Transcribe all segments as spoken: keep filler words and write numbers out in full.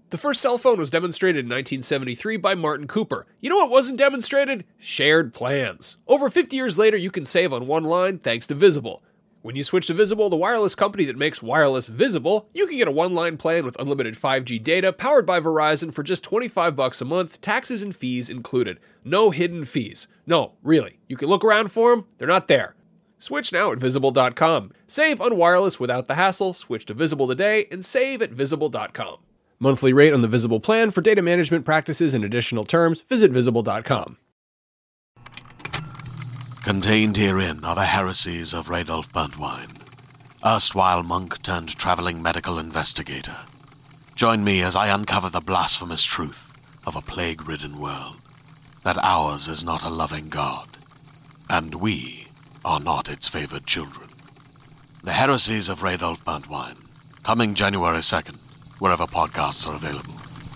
The first cell phone was demonstrated in nineteen seventy-three by Martin Cooper. You know what wasn't demonstrated? Shared plans. Over fifty years later, you can save on one line thanks to Visible. When you switch to Visible, the wireless company that makes wireless visible, you can get a one-line plan with unlimited five G data powered by Verizon for just twenty-five bucks a month, taxes and fees included. No hidden fees. No, really. You can look around for them. They're not there. Switch now at visible dot com. Save on wireless without the hassle. Switch to Visible today and save at visible dot com. Monthly rate on the Visible plan for data management practices and additional terms. Visit visible dot com. Contained herein are the heresies of Radolf Burntwine, erstwhile monk turned traveling medical investigator. Join me as I uncover the blasphemous truth of a plague-ridden world, that ours is not a loving God, and we are not its favored children. The heresies of Radolf Burntwine, coming January second, wherever podcasts are available.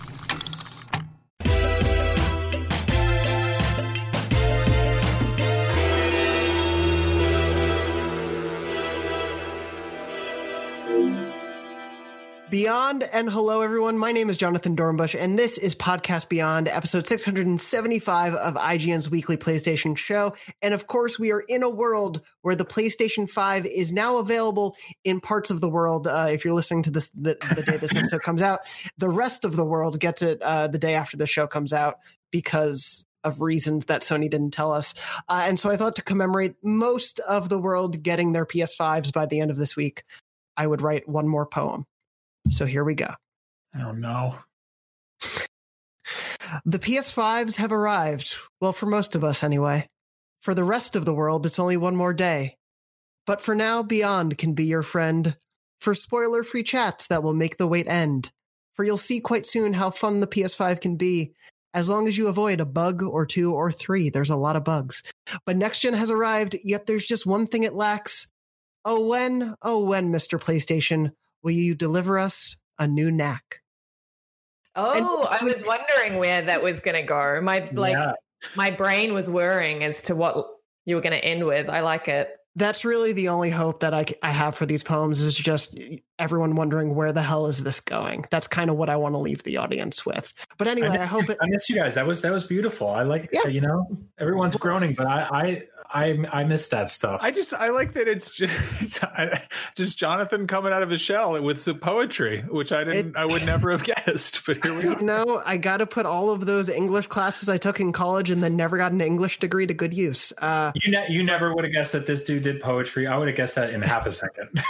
Beyond and hello, everyone. My name is Jonathan Dornbush, and this is Podcast Beyond, episode six hundred seventy-five of I G N's weekly PlayStation show. And of course, we are in a world where the PlayStation five is now available in parts of the world. Uh, if you're listening to this the, the day this episode comes out, the rest of the world gets it uh, the day after the show comes out because of reasons that Sony didn't tell us. Uh, and so I thought to commemorate most of the world getting their P S fives by the end of this week, I would write one more poem. So here we go. Oh, no. The P S fives have arrived. Well, for most of us anyway. For the rest of the world, it's only one more day. But for now, Beyond can be your friend. For spoiler-free chats that will make the wait end. For you'll see quite soon how fun the P S five can be. As long as you avoid a bug or two or three. There's a lot of bugs. But next gen has arrived, yet there's just one thing it lacks. Oh, when, oh, when, Mister PlayStation, will you deliver us a new knack? Oh, I was wondering where that was going to go. My like, yeah. my brain was whirring as to what you were going to end with. I like it. That's really the only hope that I, I have for these poems is just everyone wondering where the hell is this going. That's kind of what I want to leave the audience with. But anyway, I, I hope you, it. I miss you guys. That was that was beautiful. I like, yeah. you know, everyone's groaning, but I I I, I miss that stuff. I just I like that it's just just Jonathan coming out of his shell with some poetry, which I didn't it, I would never have guessed. But here we go. You know, I got to put all of those English classes I took in college and then never got an English degree to good use. Uh, you ne- you never would have guessed that this dude did poetry. I would have guessed that in half a second.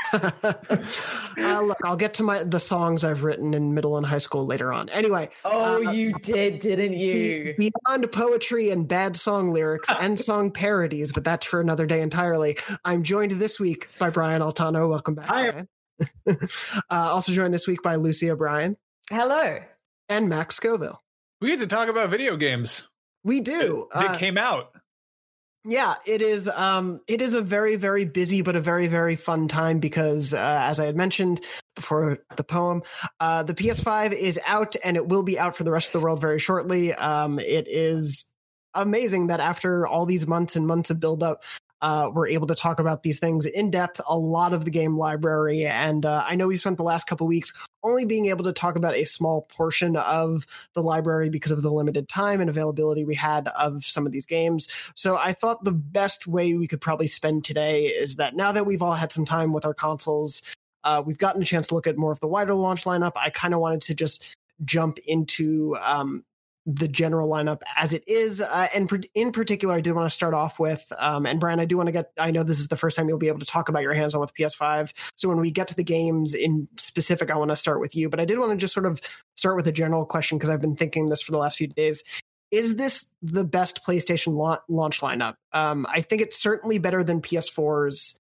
uh, look, I'll get to my the songs I've written in middle and high school later on. Anyway. Oh, uh, you did, didn't you? Beyond poetry and bad song lyrics and song parodies, but that's for another day entirely. I'm joined this week by Brian Altano. Welcome back, Hi. Brian. uh, also joined this week by Lucy O'Brien. Hello. And Max Scoville. We get to talk about video games. We do. They uh, came out. Yeah, it is. Um, it is a very, very busy, but a very, very fun time because, uh, as I had mentioned before the poem, uh, the P S five is out and it will be out for the rest of the world very shortly. Um, it is amazing that after all these months and months of build-up, uh, we're able to talk about these things in depth, a lot of the game library. And uh, I know we spent the last couple weeks only being able to talk about a small portion of the library because of the limited time and availability we had of some of these games. So I thought the best way we could probably spend today is that now that we've all had some time with our consoles, uh, we've gotten a chance to look at more of the wider launch lineup. I kind of wanted to just jump into um, the general lineup as it is. Uh, and in particular, I did want to start off with, um, and Brian, I do want to get, I know this is the first time you'll be able to talk about your hands-on with P S five. So when we get to the games in specific, I want to start with you, but I did want to just sort of start with a general question because I've been thinking this for the last few days. Is this the best PlayStation la- launch lineup? Um, I think it's certainly better than P S four's.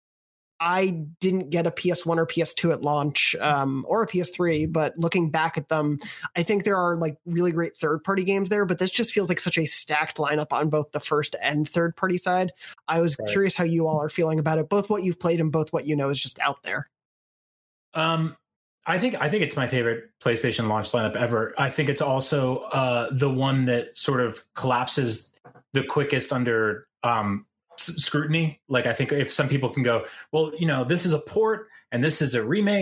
I didn't get a P S one or P S two at launch, um, or a P S three, but looking back at them, I think there are like really great third-party games there, but this just feels like such a stacked lineup on both the first and third-party side. I was right. curious how you all are feeling about it, both what you've played and both what you know is just out there. Um, I think I think it's my favorite PlayStation launch lineup ever. I think it's also uh, the one that sort of collapses the quickest under um, scrutiny. Like, I think if some people can go, well, you know, this is a port and this is a remake,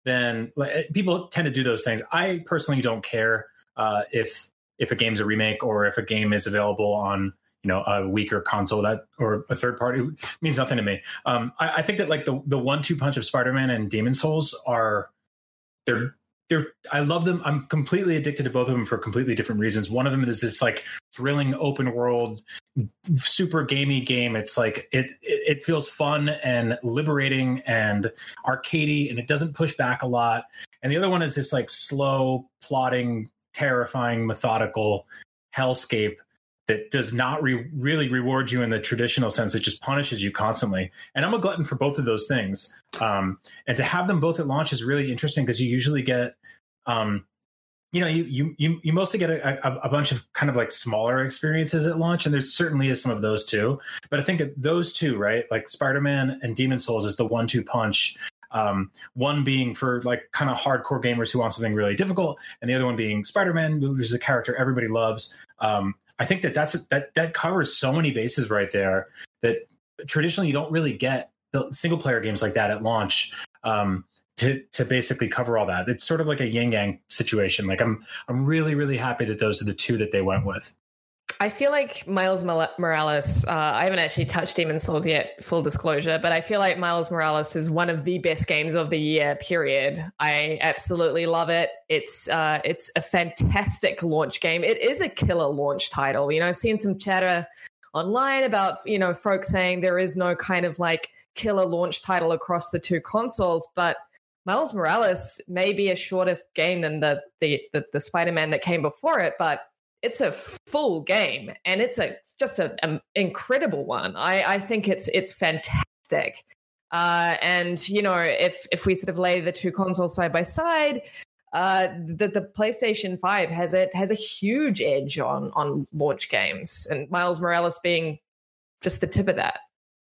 then like, people tend to do those things. I personally don't care uh, if if a game's a remake or if a game is available on, you know, a weaker console that or a third party. It means nothing to me. Um, I, I think that like the the one two punch of Spider-Man and Demon's Souls are they're they're I love them. I'm completely addicted to both of them for completely different reasons. One of them is this like thrilling open world, super gamey game. It's like it it, it feels fun and liberating and arcadey, and it doesn't push back a lot. And the other one is this like slow, plodding, terrifying, methodical hellscape that does not re- really reward you in the traditional sense. It just punishes you constantly. And I'm a glutton for both of those things. Um, and to have them both at launch is really interesting because you usually get, um, you know, you you you, you mostly get a, a, a bunch of kind of like smaller experiences at launch. And there certainly is some of those too. But I think those two, right, like Spider-Man and Demon's Souls is the one two punch. Um, one being for like kind of hardcore gamers who want something really difficult, and the other one being Spider-Man, which is a character everybody loves. Um, I think that that's that that covers so many bases right there that traditionally you don't really get the single player games like that at launch um, to to basically cover all that. It's sort of like a yin yang situation. Like I'm I'm really really happy that those are the two that they went with. I feel like Miles Morales, uh, I haven't actually touched Demon's Souls yet, full disclosure, but I feel like Miles Morales is one of the best games of the year, period. I absolutely love it. It's uh, it's a fantastic launch game. It is a killer launch title. You know, I've seen some chatter online about, you know, folks saying there is no kind of like killer launch title across the two consoles, but Miles Morales may be a shorter game than the the, the, the Spider-Man that came before it, but it's a full game, and it's a just an incredible one. I, I think it's it's fantastic. Uh, and you know, if if we sort of lay the two consoles side by side, uh, the the PlayStation five has a has a huge edge on on launch games, and Miles Morales being just the tip of that.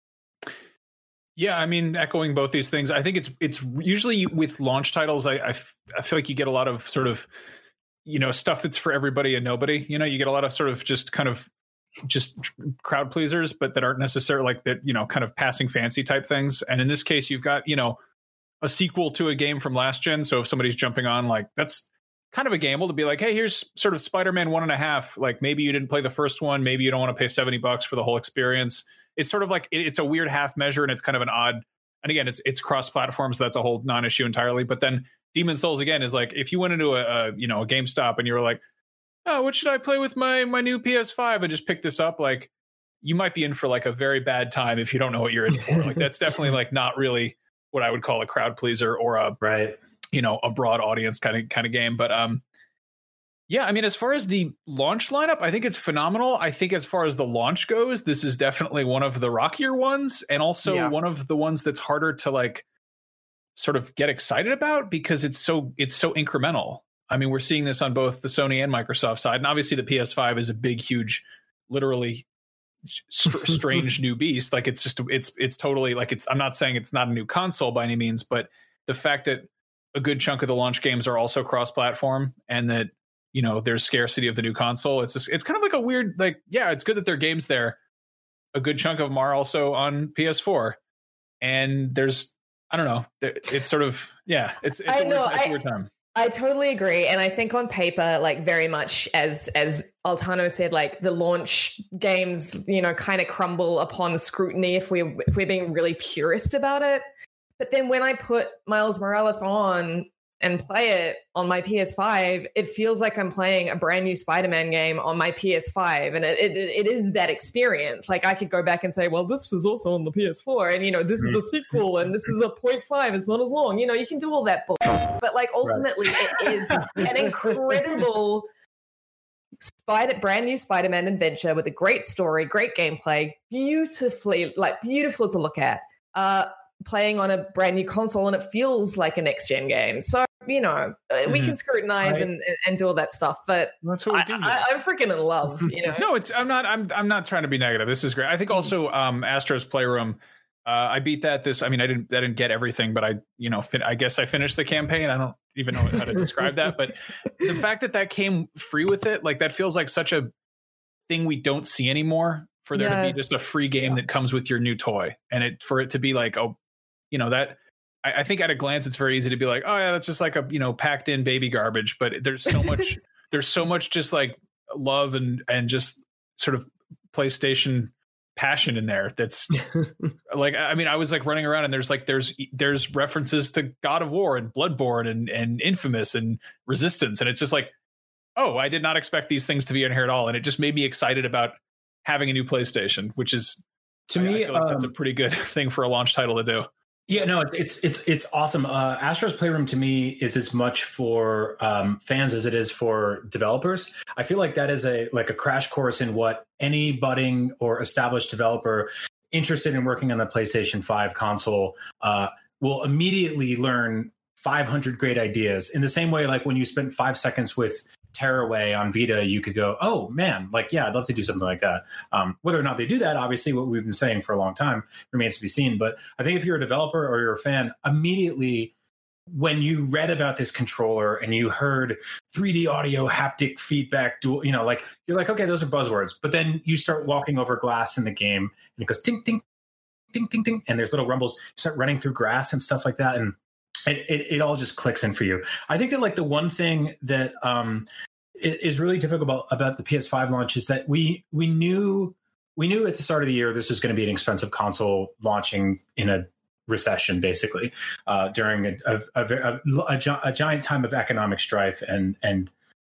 Yeah, I mean, echoing both these things, I think it's it's usually with launch titles. I I, f- I feel like you get a lot of sort of, you know, stuff that's for everybody and nobody. You know, you get a lot of sort of just kind of just crowd pleasers, but that aren't necessarily like that, you know, kind of passing fancy type things. And in this case, you've got, you know, a sequel to a game from last gen. So if somebody's jumping on, like, that's kind of a gamble to be like, hey, here's sort of Spider-Man one and a half. Like, maybe you didn't play the first one. Maybe you don't want to pay seventy bucks for the whole experience. It's sort of like, it, it's a weird half measure, and it's kind of an odd, and again, it's, it's cross platform. So that's a whole non-issue entirely. But then Demon's Souls again is like, if you went into a, a you know a GameStop and you were like, oh, what should I play with my my new P S five and just pick this up, like, you might be in for like a very bad time if you don't know what you're in for. Like, that's definitely like not really what I would call a crowd pleaser or a right you know a broad audience kind of kind of game. But um yeah, I mean, as far as the launch lineup, I think it's phenomenal. I think as far as the launch goes, this is definitely one of the rockier ones, and also yeah. one of the ones that's harder to like sort of get excited about because it's so it's so incremental. I mean, we're seeing this on both the Sony and Microsoft side, and obviously the P S five is a big, huge, literally st- strange new beast. Like, it's just it's it's totally like it's. I'm not saying it's not a new console by any means, but the fact that a good chunk of the launch games are also cross-platform, and that, you know, there's scarcity of the new console. It's just, it's kind of like a weird, like, yeah, it's good that there are games there. A good chunk of them are also on P S four, and there's. I don't know. It's sort of, yeah, it's, it's, I a, weird, know, it's I, a weird time. I totally agree. And I think on paper, like, very much as, as Altano said, like, the launch games, you know, kind of crumble upon scrutiny if we, if we're being really purist about it. But then when I put Miles Morales on and play it on my P S five, it feels like I'm playing a brand new Spider-Man game on my P S five. And it, it, it is that experience. Like, I could go back and say, well, this was also on the P S four, and, you know, this is a sequel, and this is a point five. It's not as long. You know, you can do all that bullshit. But, like, ultimately, right. It is an incredible Spider, brand new Spider-Man adventure with a great story, great gameplay, beautifully, like, beautiful to look at. Uh, playing on a brand new console, and it feels like a next gen game. So, you know, mm-hmm. we can scrutinize right. and, and do all that stuff, but that's what we do. I, I, I'm freaking in love, you know? No, it's, I'm not, I'm, I'm not trying to be negative. This is great. I think also, um, Astro's Playroom, uh, I beat that this, I mean, I didn't, I didn't get everything, but I, you know, fin- I guess I finished the campaign. I don't even know how to describe that, but the fact that that came free with it, like, that feels like such a thing we don't see anymore, for there yeah. to be just a free game yeah. that comes with your new toy, and it, for it to be like, oh, you know, that I, I think at a glance, it's very easy to be like, oh yeah, that's just like a, you know, packed in baby garbage. But there's so much, there's so much just like love and, and just sort of PlayStation passion in there. That's like, I mean, I was like running around and there's like, there's, there's references to God of War and Bloodborne and, and Infamous and Resistance. And it's just like, oh, I did not expect these things to be in here at all. And it just made me excited about having a new PlayStation, which is, to I, me, I feel like um, that's a pretty good thing for a launch title to do. Yeah, no, it's it's it's awesome. Uh, Astro's Playroom to me is as much for um, fans as it is for developers. I feel like that is a like a crash course in what any budding or established developer interested in working on the PlayStation five console uh, will immediately learn five hundred great ideas. In the same way, like when you spent five seconds with Tearaway on Vita, you could go, oh man, like, yeah, I'd love to do something like that. Um, whether or not they do that, obviously what we've been saying for a long time remains to be seen. But I think if you're a developer or you're a fan, immediately when you read about this controller and you heard three D audio, haptic feedback, dual, you know, like you're like, okay, those are buzzwords. But then you start walking over glass in the game and it goes ting, ting, ting, ting, ting. And there's little rumbles. You start running through grass and stuff like that. And it, it, it all just clicks in for you. I think that like the one thing that um, is really difficult about, about the P S five launch is that we we knew we knew at the start of the year this was going to be an expensive console launching in a recession, basically, uh, during a a, a, a a giant time of economic strife and and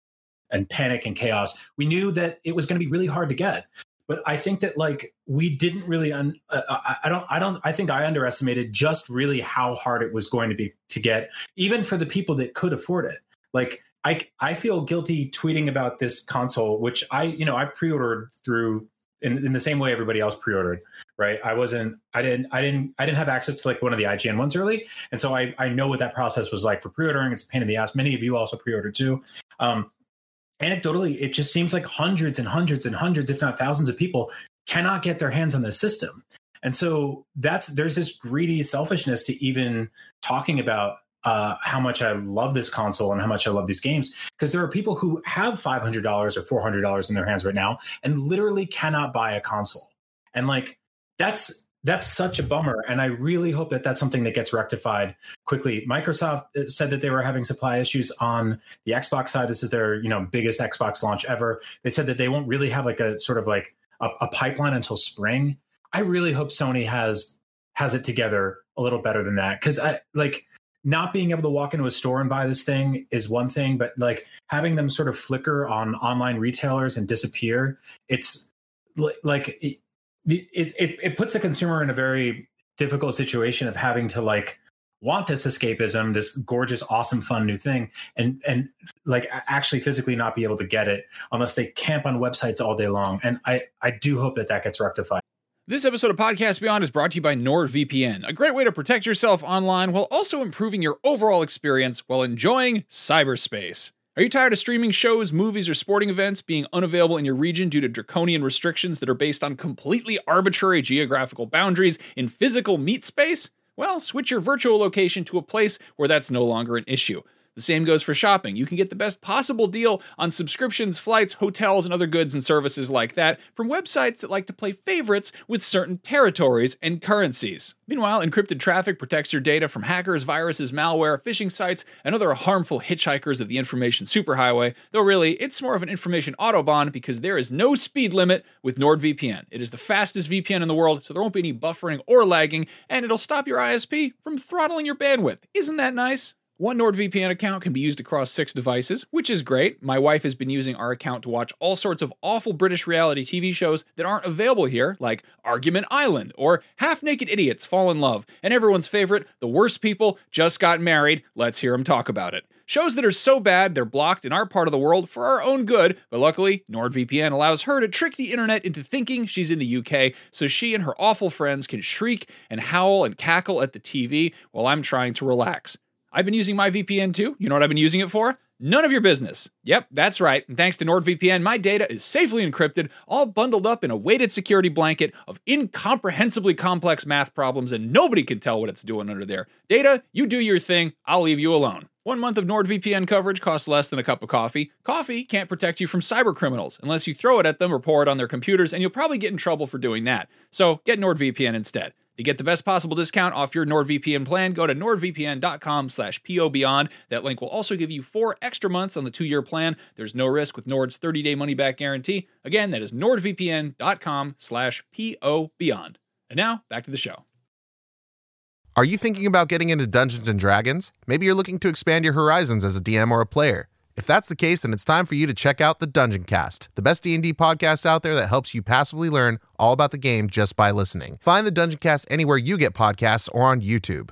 and panic and chaos. We knew that it was going to be really hard to get. But I think that like we didn't really, un, uh, I, I don't, I don't, I think I underestimated just really how hard it was going to be to get, even for the people that could afford it. Like I, I feel guilty tweeting about this console, which I, you know, I pre-ordered through in, in the same way everybody else pre-ordered, right? I wasn't, I didn't, I didn't, I didn't have access to like one of the I G N ones early, and so I, I know what that process was like for pre-ordering. It's a pain in the ass. Many of you also pre-ordered too. Um, Anecdotally, it just seems like hundreds and hundreds and hundreds, if not thousands of people cannot get their hands on this system. And so that's there's this greedy selfishness to even talking about uh, how much I love this console and how much I love these games, because there are people who have five hundred dollars or four hundred dollars in their hands right now and literally cannot buy a console. And like that's That's such a bummer. And I really hope that that's something that gets rectified quickly. Microsoft said that they were having supply issues on the Xbox side. This is their, you know, biggest Xbox launch ever. They said that they won't really have like a sort of like a, a pipeline until spring. I really hope Sony has has it together a little better than that. Cause I like not being able to walk into a store and buy this thing is one thing, but like having them sort of flicker on online retailers and disappear, it's like, it, It, it it puts the consumer in a very difficult situation of having to like want this escapism, this gorgeous, awesome, fun new thing, and and like actually physically not be able to get it unless they camp on websites all day long. And I I do hope that that gets rectified. This episode of Podcast Beyond is brought to you by NordVPN, a great way to protect yourself online while also improving your overall experience while enjoying cyberspace. Are you tired of streaming shows, movies, or sporting events being unavailable in your region due to draconian restrictions that are based on completely arbitrary geographical boundaries in physical meat space? Well, switch your virtual location to a place where that's no longer an issue. The same goes for shopping. You can get the best possible deal on subscriptions, flights, hotels, and other goods and services like that from websites that like to play favorites with certain territories and currencies. Meanwhile, encrypted traffic protects your data from hackers, viruses, malware, phishing sites, and other harmful hitchhikers of the information superhighway, though really, it's more of an information autobahn because there is no speed limit with NordVPN. It is the fastest V P N in the world, so there won't be any buffering or lagging, and it'll stop your I S P from throttling your bandwidth. Isn't that nice? One NordVPN account can be used across six devices, which is great. My wife has been using our account to watch all sorts of awful British reality T V shows that aren't available here, like Argument Island or Half-Naked Idiots Fall in Love, and everyone's favorite, The Worst People Just Got Married. Let's hear them talk about it. Shows that are so bad they're blocked in our part of the world for our own good, but luckily, NordVPN allows her to trick the internet into thinking she's in the U K, so she and her awful friends can shriek and howl and cackle at the T V while I'm trying to relax. I've been using my V P N too. You know what I've been using it for? None of your business. Yep, that's right. And thanks to NordVPN, my data is safely encrypted, all bundled up in a weighted security blanket of incomprehensibly complex math problems, and nobody can tell what it's doing under there. Data, you do your thing. I'll leave you alone. One month of NordVPN coverage costs less than a cup of coffee. Coffee can't protect you from cyber criminals unless you throw it at them or pour it on their computers, and you'll probably get in trouble for doing that. So get NordVPN instead. To get the best possible discount off your NordVPN plan, go to nordvpn.com slash pobeyond. That link will also give you four extra months on the two-year plan. There's no risk with Nord's thirty-day money-back guarantee. Again, that is nordvpn.com slash pobeyond. And now, back to the show. Are you thinking about getting into Dungeons and Dragons? Maybe you're looking to expand your horizons as a D M or a player. If that's the case, then it's time for you to check out the Dungeon Cast, the best D and D podcast out there that helps you passively learn all about the game just by listening. Find the Dungeon Cast anywhere you get podcasts or on YouTube.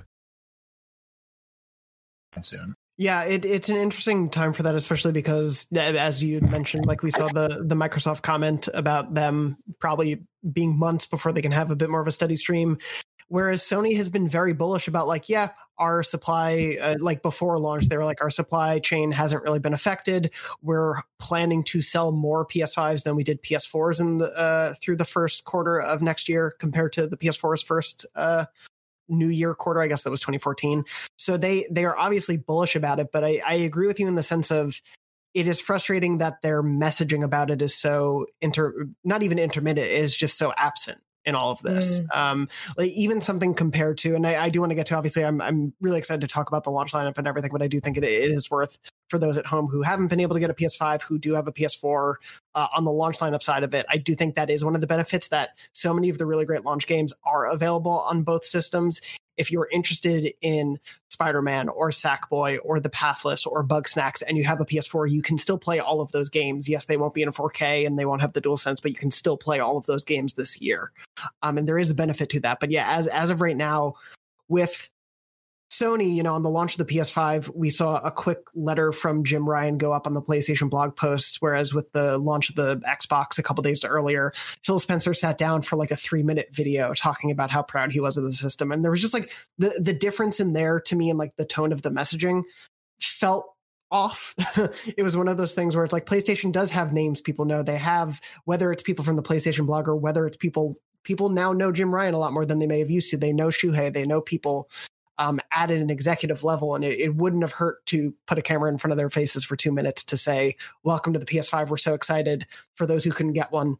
Soon. Yeah, it, it's an interesting time for that, especially because, as you mentioned, like we saw the the Microsoft comment about them probably being months before they can have a bit more of a steady stream. Whereas Sony has been very bullish about like, yeah, our supply, uh, like before launch, they were like, our supply chain hasn't really been affected. We're planning to sell more P S fives than we did P S fours in the, uh, through the first quarter of next year compared to the P S four's first uh, new year quarter. I guess that was twenty fourteen. So they, they are obviously bullish about it, but I, I agree with you in the sense of it is frustrating that their messaging about it is so inter, not even intermittent, it is just so absent in all of this. Mm. Um, like even something compared to, and I, I do want to get to, obviously I'm I'm really excited to talk about the launch lineup and everything, but I do think it, it is worth for those at home who haven't been able to get a P S five, who do have a P S four uh, on the launch lineup side of it. I do think that is one of the benefits that so many of the really great launch games are available on both systems. If you're interested in Spider-Man or Sackboy or The Pathless or Bugsnax and you have a P S four, you can still play all of those games. Yes, they won't be in four K and they won't have the DualSense, but you can still play all of those games this year. Um, and there is a benefit to that. But yeah, as as of right now, with Sony, you know, on the launch of the P S five, we saw a quick letter from Jim Ryan go up on the PlayStation blog post, whereas with the launch of the Xbox a couple days earlier, Phil Spencer sat down for like a three minute video talking about how proud he was of the system. And there was just like the, the difference in there to me and like the tone of the messaging felt off. It was one of those things where it's like PlayStation does have names people know. They have, whether it's people from the PlayStation blog or whether it's people, people now know Jim Ryan a lot more than they may have used to. They know Shuhei, they know people Um, at an executive level, and it, it wouldn't have hurt to put a camera in front of their faces for two minutes to say, welcome to the P S five. We're so excited. For those who couldn't get one,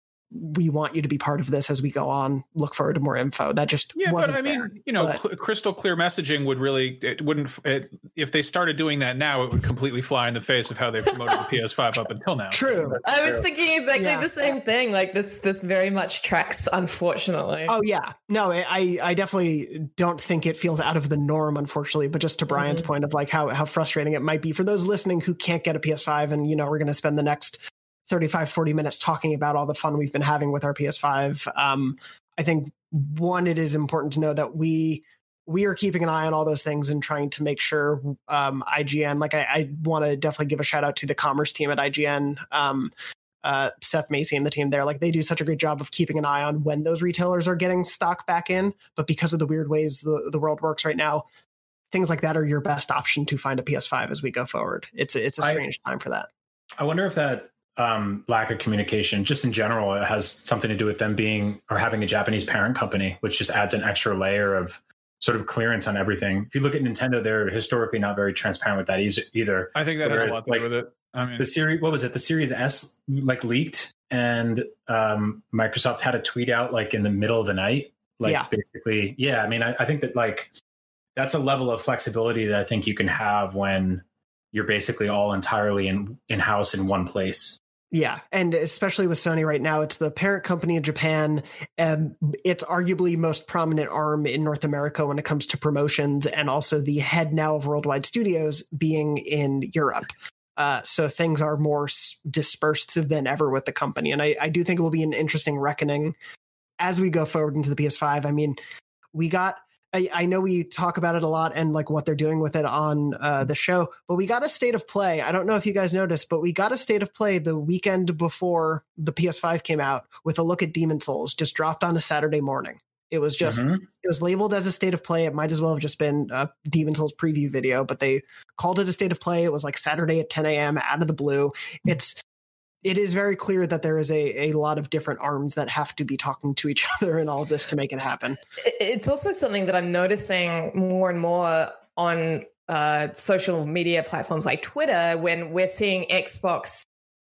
we want you to be part of this as we go on. Look forward to more info. That just yeah, wasn't but I mean, there. you know, but, cl- crystal clear messaging would really it wouldn't it, if they started doing that now, it would completely fly in the face of how they promoted the P S five up until now. True. So I was true. thinking exactly Yeah. the same thing. Like this, this very much tracks, unfortunately. Oh yeah, no, I I definitely don't think it feels out of the norm, unfortunately. But just to Brian's Mm-hmm. point of like how how frustrating it might be for those listening who can't get a P S five, and you know we're going to spend the next thirty-five, forty minutes talking about all the fun we've been having with our P S five. Um, I think one, it is important to know that we we are keeping an eye on all those things and trying to make sure um, I G N, like I, I want to definitely give a shout out to the commerce team at I G N, um, uh, Seth Macy and the team there. Like they do such a great job of keeping an eye on when those retailers are getting stock back in. But because of the weird ways the, the world works right now, things like that are your best option to find a P S five as we go forward. It's a, it's a strange I, time for that. I wonder if that um, lack of communication, just in general, it has something to do with them being or having a Japanese parent company, which just adds an extra layer of sort of clearance on everything. If you look at Nintendo, they're historically not very transparent with that either. I think that has a lot to like, do with it. I mean, the series, what was it? The Series S like leaked, and um, Microsoft had a tweet out like in the middle of the night, like yeah. basically, yeah. I mean, I, I think that like that's a level of flexibility that I think you can have when you're basically all entirely in in house in one place. Yeah, and especially with Sony right now, it's the parent company in Japan. Um, it's arguably most prominent arm in North America when it comes to promotions, and also the head now of Worldwide Studios being in Europe. Uh, so things are more s- dispersed than ever with the company. And I, I do think it will be an interesting reckoning as we go forward into the P S five. I mean, we got... I, I know we talk about it a lot and like what they're doing with it on uh, the show, but we got a state of play. I don't know if you guys noticed, but we got a state of play the weekend before the P S five came out with a look at Demon's Souls, just dropped on a Saturday morning. It was just, mm-hmm. it was labeled as a state of play. It might as well have just been a Demon's Souls preview video, but they called it a state of play. It was like Saturday at ten a.m. out of the blue. It's, It is very clear that there is a, a lot of different arms that have to be talking to each other and all of this to make it happen. It's also something that I'm noticing more and more on uh, social media platforms like Twitter when we're seeing Xbox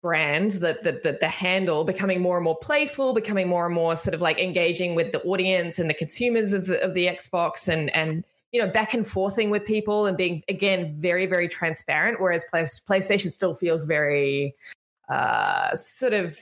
brand, the, the the the handle, becoming more and more playful, becoming more and more sort of like engaging with the audience and the consumers of the, of the Xbox, and and you know, back and forthing with people and being, again, very, very transparent, whereas Play, PlayStation still feels very uh, sort of,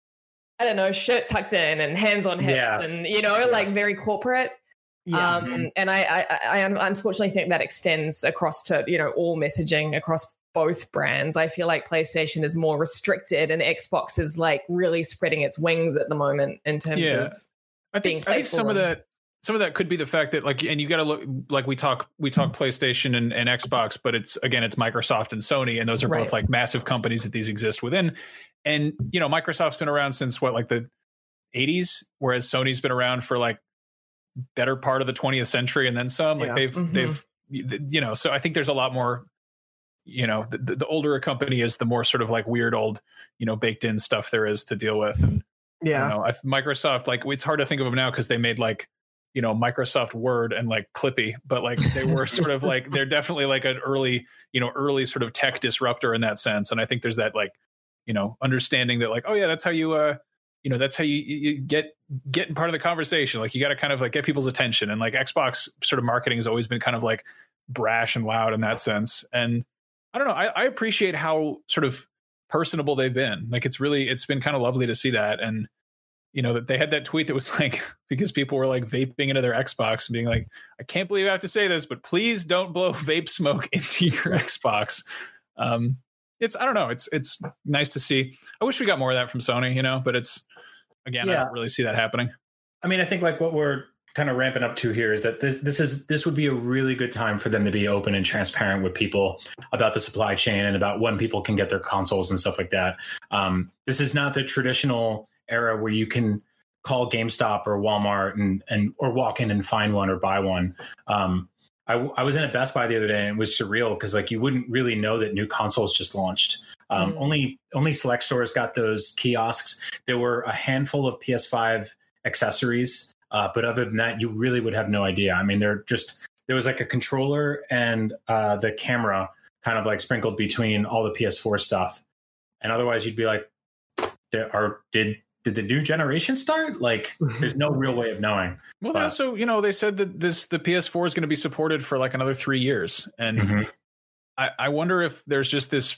I don't know, shirt tucked in and hands on hips yeah. and, you know, yeah. like very corporate. Yeah. Um, and I, I, I unfortunately think that extends across to, you know, all messaging across both brands. I feel like PlayStation is more restricted and Xbox is like really spreading its wings at the moment in terms yeah. of I think, I think some of that, Some of that could be the fact that, like, and you got to look, like we talk, we talk PlayStation and, and Xbox, but it's, again, it's Microsoft and Sony, and those are right. both like massive companies that these exist within. And, you know, Microsoft's been around since what, like the eighties, whereas Sony's been around for like better part of the twentieth century and then some. Like yeah. they've, mm-hmm. they've, you know, so I think there's a lot more, you know, the, the older a company is, the more sort of like weird old, you know, baked in stuff there is to deal with. And yeah, you know, I've, Microsoft, like, it's hard to think of them now because they made like, you know, Microsoft Word and like Clippy, but like they were sort of like, they're definitely like an early, you know, early sort of tech disruptor in that sense. And I think there's that like, you know, understanding that like, oh yeah, that's how you, uh, you know, that's how you, you get, get in part of the conversation. Like you got to kind of like get people's attention, and like Xbox sort of marketing has always been kind of like brash and loud in that sense. And I don't know, I, I appreciate how sort of personable they've been. Like it's really, it's been kind of lovely to see that. And, you know, that they had that tweet that was like, because people were like vaping into their Xbox and being like, I can't believe I have to say this, but please don't blow vape smoke into your Xbox. Um, it's, I don't know. It's, it's nice to see. I wish we got more of that from Sony, you know, but it's, again, yeah. I don't really see that happening. I mean, I think like what we're kind of ramping up to here is that this, this is, this would be a really good time for them to be open and transparent with people about the supply chain and about when people can get their consoles and stuff like that. Um, this is not the traditional era where you can call GameStop or Walmart and and or walk in and find one or buy one. Um, I, I was in a Best Buy the other day, and it was surreal because like you wouldn't really know that new consoles just launched. Um, mm. Only only select stores got those kiosks. There were a handful of P S five accessories, uh, but other than that, you really would have no idea. I mean, they're just there was like a controller and uh, the camera kind of like sprinkled between all the P S four stuff, and otherwise you'd be like, there are did. Did the new generation start? Like, there's no real way of knowing. Well, but, also, you know, they said that this the P S four is going to be supported for like another three years, and mm-hmm. I, I wonder if there's just this.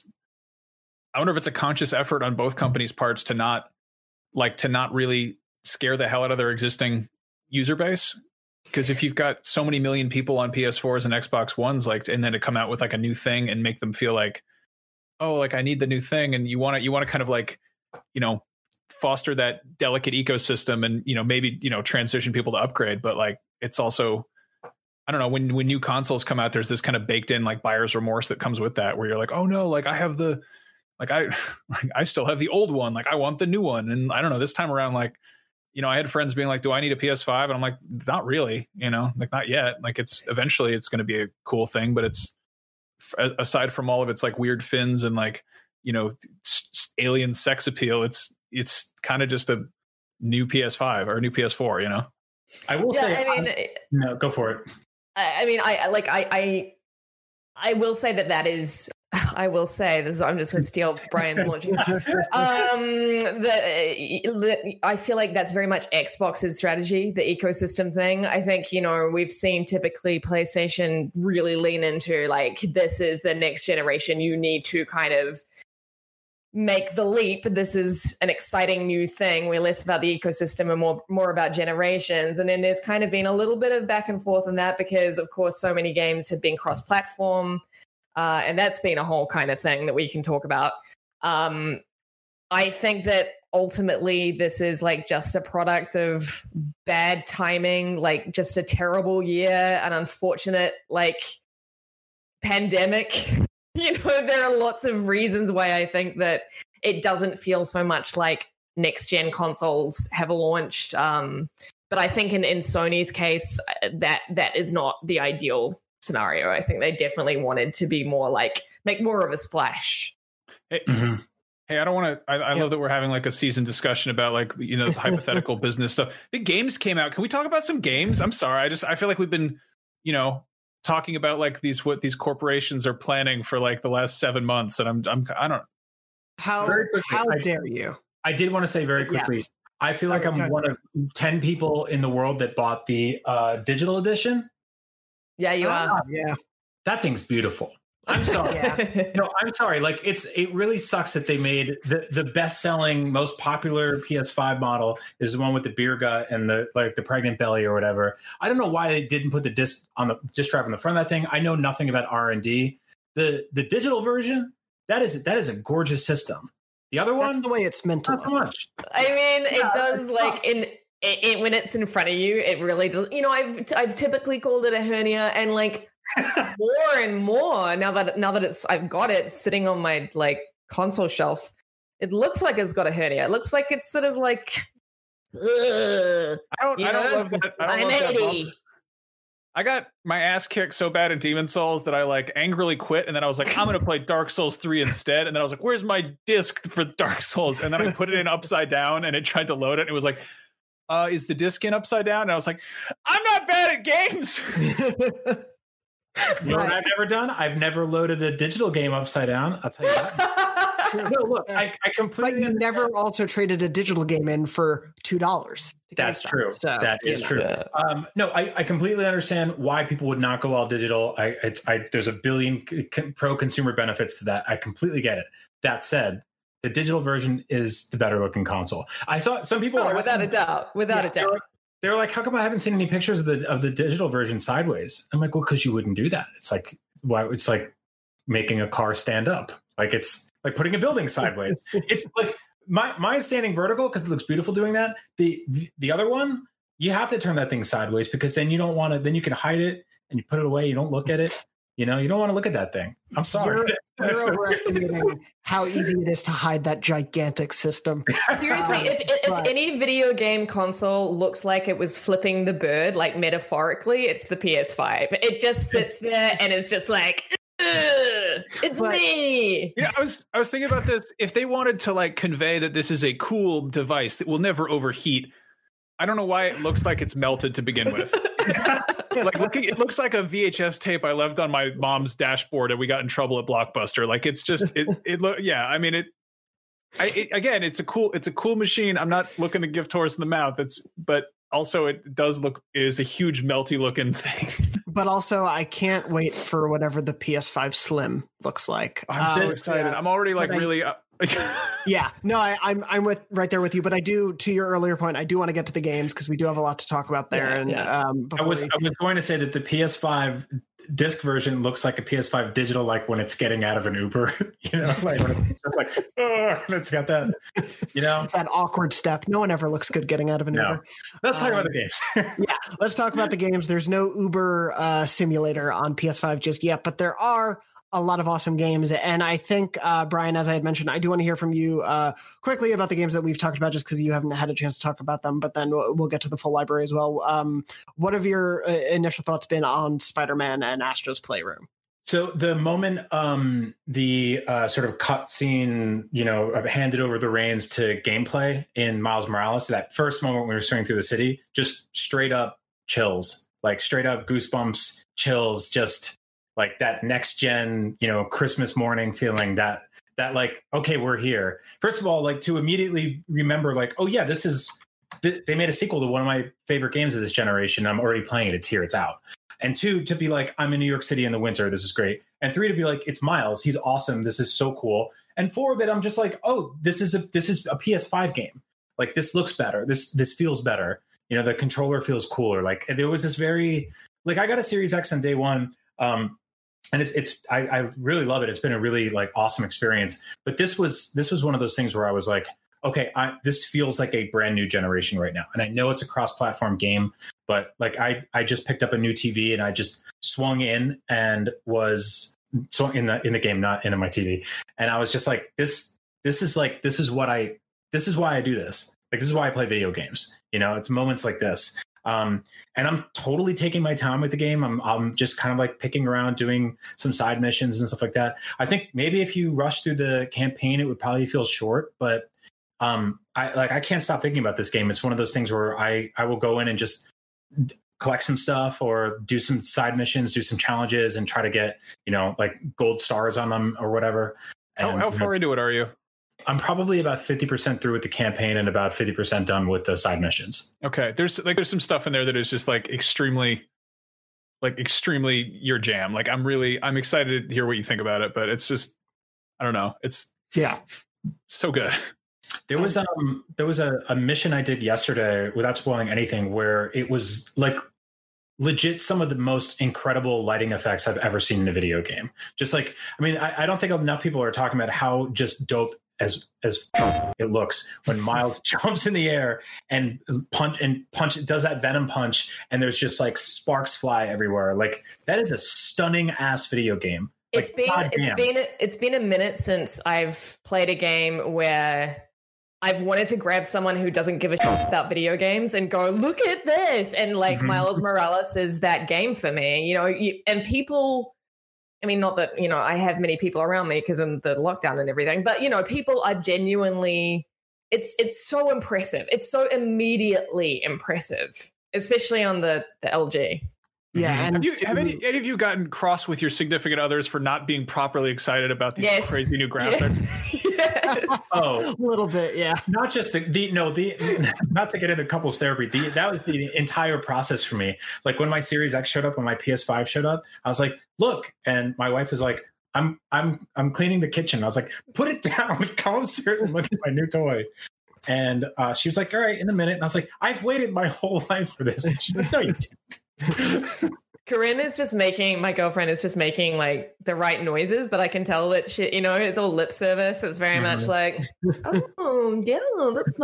I wonder if it's a conscious effort on both companies' parts to not like to not really scare the hell out of their existing user base. Because if you've got so many million people on P S fours and Xbox Ones, like, and then to come out with like a new thing and make them feel like, oh, like I need the new thing, and you want to you want to kind of like, you know, foster that delicate ecosystem and, you know, maybe, you know, transition people to upgrade. But like, it's also, I don't know, when, when new consoles come out, there's this kind of baked in like buyer's remorse that comes with that, where you're like, oh no, like I have the, like I, like I still have the old one. Like I want the new one. And I don't know, this time around, like, you know, I had friends being like, do I need a P S five? And I'm like, not really, you know, like not yet. Like it's eventually it's going to be a cool thing, but it's aside from all of its like weird fins and like, you know, s- alien sex appeal, it's, it's kind of just a new P S five or a new P S four, you know? I will yeah, say, I mean, I, no, go for it. I, I mean, I like, I, I, I will say that that is, I will say this. I'm just going to steal Brian's launching. um, the, the, I feel like that's very much Xbox's strategy, the ecosystem thing. I think, you know, we've seen typically PlayStation really lean into like, this is the next generation. You need to kind of make the leap. This is an exciting new thing. We're less about the ecosystem and more more about generations. And then there's kind of been a little bit of back and forth on that because, of course, so many games have been cross-platform. Uh, and that's been a whole kind of thing that we can talk about. Um, I think that ultimately this is like just a product of bad timing, like just a terrible year, an unfortunate like pandemic. You know, there are lots of reasons why I think that it doesn't feel so much like next gen consoles have launched. Um, but I think in, in Sony's case, that that is not the ideal scenario. I think they definitely wanted to be more like make more of a splash. Hey, mm-hmm. hey I don't want to. I, I yep. love that we're having like a seasoned discussion about like, you know, hypothetical business stuff. The games came out. Can we talk about some games? I'm sorry. I just I feel like we've been, you know, talking about like these what these corporations are planning for like the last seven months, and I'm I'm I don't. How Very quickly, how I- dare you? I did want to say very quickly, Yes. I feel like I'm Okay. one of ten people in the world that bought the uh, digital edition. Yeah, you are. Ah, yeah. That thing's beautiful. I'm sorry. Yeah. No, I'm sorry. Like it's it really sucks that they made the the best selling, most popular P S five model is the one with the beer gut and the like the pregnant belly or whatever. I don't know why they didn't put the disc on the disc drive on the front of that thing. I know nothing about R and D. The the digital version, that is that is a gorgeous system. The other That's one, the way it's meant to not so look. much. I mean, Yeah, it does it like sucks. in it, it, when it's in front of you, it really does. You know, I've I've typically called it a hernia, and like more and more now that now that it's I've got it sitting on my like console shelf, it looks like it's got a hernia. It looks like it's sort of like. Ugh, I don't. you I don't know? love that. I don't I'm love that bump. eighty. I got my ass kicked so bad in Demon Souls that I like angrily quit, and then I was like, I'm gonna play Dark Souls three instead. And then I was like, where's my disc for Dark Souls? And then I put it in upside down, and it tried to load it. And it was like, uh, is the disc in upside down? And I was like, I'm not bad at games. You know what I've never done? I've never loaded a digital game upside down. I'll tell you that. No, look, I, I But completely. you never also traded a digital game in for two dollars. That's true. So, that you is know. true. Yeah. Um, no, I, I completely understand why people would not go all digital. I, it's, I, there's a billion c- c- pro consumer benefits to that. I completely get it. That said, the digital version is the better looking console. I saw some people. Oh, were without a asking- doubt. Without Yeah, a they doubt. were- They were like, "How come I haven't seen any pictures of the of the digital version sideways?" I'm like, "Well, because you wouldn't do that. It's like why? It's like making a car stand up. Like it's like putting a building sideways. It's like my mine's standing vertical because it looks beautiful doing that. The, the the other one, you have to turn that thing sideways because then you don't want to. Then you can hide it and you put it away. You don't look at it. You know, you don't want to look at that thing. I'm sorry. You're, That's- you're overestimating how easy it is to hide that gigantic system. Seriously, Um, if, if but- any video game console looks like it was flipping the bird, like metaphorically, it's the P S five. It just sits there and it's just like, "Ugh, it's But- me. Yeah, I was I was thinking about this. If they wanted to like convey that this is a cool device that will never overheat, I don't know why it looks like it's melted to begin with. Like looking, it looks like a V H S tape I left on my mom's dashboard, and we got in trouble at Blockbuster. Like it's just it. It look, yeah. I mean it. I it, again, it's a cool. It's a cool machine. I'm not looking to give horse in the mouth. It's but also it does look. It is a huge melty looking thing. But also, I can't wait for whatever the P S five Slim looks like. I'm so Um, excited. yeah. I'm already like But I- really. Uh, Yeah, no, I, I'm I'm with right there with you. But I do, to your earlier point, I do want to get to the games because we do have a lot to talk about there. Yeah, and yeah. um, I before was we- I was going to say that the P S five disc version looks like a P S five digital, like when it's getting out of an Uber. You know, like when it's just like, oh, it's got that. You know, that awkward step. No one ever looks good getting out of an No. Uber. let's talk Um, about the games. Yeah, let's talk about the games. There's no Uber uh, simulator on P S five just yet, but there are a lot of awesome games. And I think, uh, Brian, as I had mentioned, I do want to hear from you uh, quickly about the games that we've talked about just because you haven't had a chance to talk about them, but then we'll, we'll get to the full library as well. Um, what have your uh, initial thoughts been on Spider-Man and Astro's Playroom? So the moment um, the uh, sort of cutscene, you know, handed over the reins to gameplay in Miles Morales, that first moment when we were swinging through the city, just straight up chills, like straight up goosebumps, chills, just like that next gen, you know, Christmas morning feeling that, that like, okay, we're here. First of all, like to immediately remember like, oh yeah, this is, th- they made a sequel to one of my favorite games of this generation. I'm already playing it. It's here. It's out. And two, to be like, I'm in New York City in the winter. This is great. And three, to be like, it's Miles. He's awesome. This is so cool. And four, that I'm just like, oh, this is a this is a P S five game. Like this looks better. This this feels better. You know, the controller feels cooler. Like there was this very like I got a Series X on day one. Um, and it's it's I, I really love it. It's been a really like awesome experience. But this was this was one of those things where I was like, okay, I, this feels like a brand new generation right now. And I know it's a cross-platform game, but like I, I just picked up a new T V and I just swung in and was so in the in the game, not into my T V. And I was just like, this this is like this is what I this is why I do this. Like this is why I play video games. You know, it's moments like this. Um, and I'm totally taking my time with the game. I'm I'm just kind of like picking around, doing some side missions and stuff like that. I think maybe if you rush through the campaign, it would probably feel short, but um, I like I can't stop thinking about this game. It's one of those things where I I will go in and just collect some stuff or do some side missions, do some challenges, and try to get you know like gold stars on them or whatever. how, And, how you know, far into it are you? I'm probably about fifty percent through with the campaign and about fifty percent done with the side missions. Okay. There's like there's some stuff in there that is just like extremely like extremely your jam. Like I'm really I'm excited to hear what you think about it, but it's just I don't know. It's yeah. So good. There was um there was a, a mission I did yesterday without spoiling anything where it was like legit some of the most incredible lighting effects I've ever seen in a video game. Just like I mean, I, I don't think enough people are talking about how just dope as as it looks when Miles jumps in the air and punch and punch does that venom punch and there's just like sparks fly everywhere. Like that is a stunning ass video game. It's like, been God it's damn. been it's been a minute since I've played a game where I've wanted to grab someone who doesn't give a shit about video games and go, look at this. And like Mm-hmm. Miles Morales is that game for me, you know, you, and people, I mean, not that, you know, I have many people around me because of the lockdown and everything, but you know, people are genuinely, it's, it's so impressive. It's so immediately impressive, especially on the, the L G. Yeah, and Have, you, to- have any, any of you gotten cross with your significant others for not being properly excited about these Yes. crazy new graphics? Yes. Oh, a little bit, yeah. not just the, the no the not to get into couples therapy. The, that was the entire process for me. Like when my Series X showed up, when my P S five showed up, I was like, "Look!" And my wife was like, "I'm I'm I'm cleaning the kitchen." I was like, "Put it down. Come upstairs and look at my new toy." And uh, she was like, "All right, in a minute." And I was like, "I've waited my whole life for this." And she's like, "No, you didn't." Corinne is just making, my girlfriend is just making like the right noises, but I can tell that she, you know, it's all lip service. It's very much Mhm. like, oh, yeah, that's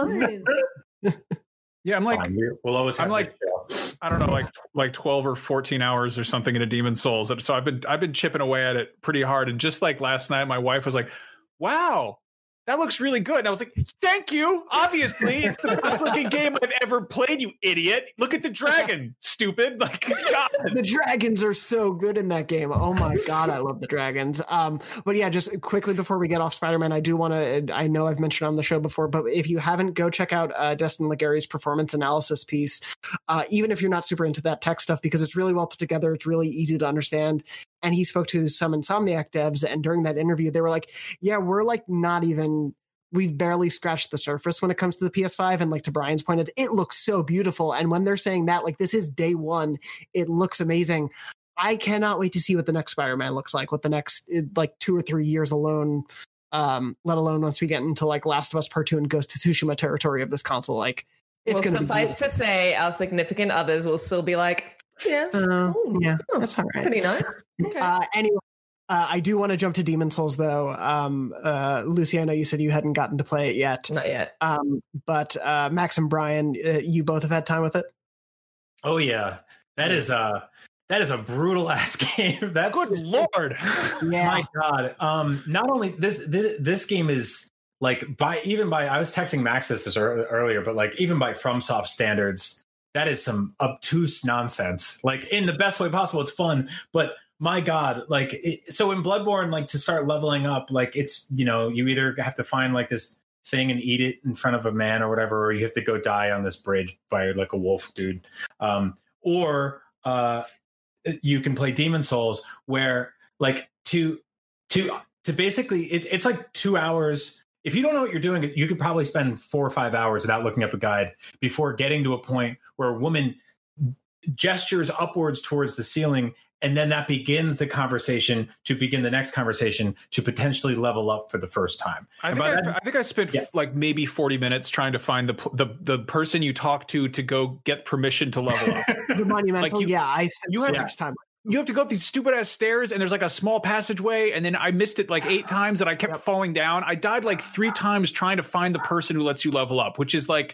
nice. Yeah, I'm like Fine, we- we'll always have I'm like- this show. I don't know, like like twelve or fourteen hours or something into Demon's Souls. So I've been I've been chipping away at it pretty hard. And just like last night, my wife was like, "Wow, that looks really good." And I was like, "Thank you. Obviously, it's the best looking game I've ever played, you idiot. Look at the dragon, stupid." Like, God. The dragons are so good in that game. Oh my god, I love the dragons. Um, but yeah, just quickly before we get off Spider-Man, I do want to. I know I've mentioned on the show before, but if you haven't, go check out uh, Destin Legary's performance analysis piece. Uh, even if you're not super into that tech stuff, because it's really well put together, it's really easy to understand. And he spoke to some Insomniac devs, and during that interview, they were like, "Yeah, we're like not even." We've barely scratched the surface when it comes to the P S five. And like to Brian's point, it, it looks so beautiful. And when they're saying that, like this is day one, it looks amazing. I cannot wait to see what the next Spider-Man looks like, what the next like two or three years alone, um, let alone once we get into like Last of Us Part two and Ghost of Tsushima territory of this console. Like it's Well, going to be suffice to say, our significant others will still be like, yeah, Uh, oh, yeah, oh, that's all right. pretty nice. Okay. Uh, anyway, uh, I do want to jump to Demon's Souls though. Um, uh, Lucy, I know you said you hadn't gotten to play it yet. Not yet. Um, but uh, Max and Brian, uh, you both have had time with it. Oh yeah, that is uh that is a brutal ass game. That's Good Lord. Yeah, My God. Um, not only this, this, this game is like by even by I was texting Max this, this ear- earlier, but like even by FromSoft standards, that is some obtuse nonsense. Like in the best way possible. It's fun, but my God, like it, so in Bloodborne, like to start leveling up, like it's you know you either have to find like this thing and eat it in front of a man or whatever, or you have to go die on this bridge by like a wolf dude, um, or uh, you can play Demon's Souls where like to to to basically it, it's like two hours. If you don't know what you're doing, you could probably spend four or five hours without looking up a guide before getting to a point where a woman gestures upwards towards the ceiling, and then that begins the conversation to begin the next conversation to potentially level up for the first time. I And think by I, that- I think I spent Yeah. like maybe forty minutes trying to find the the the person you talk to to go get permission to level up. the monumental. Like you- yeah, I spent you so have- much time. You have to go up these stupid ass stairs, and there's like a small passageway, and then I missed it like eight times, and I kept Yep. falling down. I died like three times trying to find the person who lets you level up, which is like,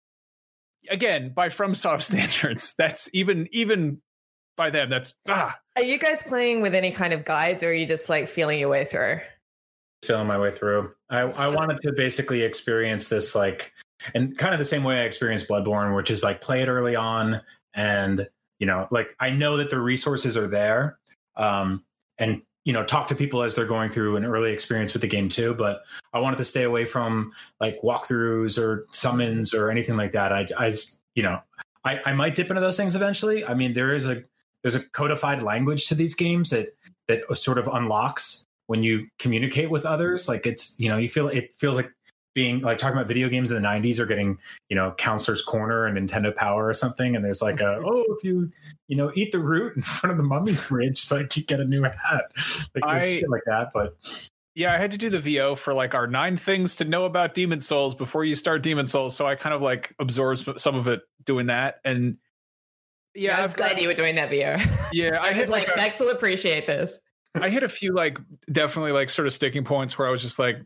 again, by FromSoft standards, that's even even by them, that's ah. Are you guys playing with any kind of guides, or are you just like feeling your way through? feeling my way through. I, I wanted to basically experience this like, and kind of the same way I experienced Bloodborne, which is like play it early on, and you know, like I know that the resources are there, um, and you know, talk to people as they're going through an early experience with the game too. But I wanted to stay away from like walkthroughs or summons or anything like that. I, I you know, I, I might dip into those things eventually. I mean, there is a there's a codified language to these games that that sort of unlocks when you communicate with others. Like it's, you know, you feel it feels like being like talking about video games in the nineties or getting, you know, Counselor's Corner and Nintendo Power or something. And there's like a, oh, if you, you know, eat the root in front of the Mummy's Bridge, like you get a new hat. Like, I, like that. But yeah, I had to do the V O for like our nine things to know about Demon Souls before you start Demon Souls. So I kind of like absorbed some of it doing that. And yeah, yeah I was I've glad got, you were doing that V O. Yeah, I, I was like, like Max will appreciate this. I hit a few like definitely like sort of sticking points where I was just like,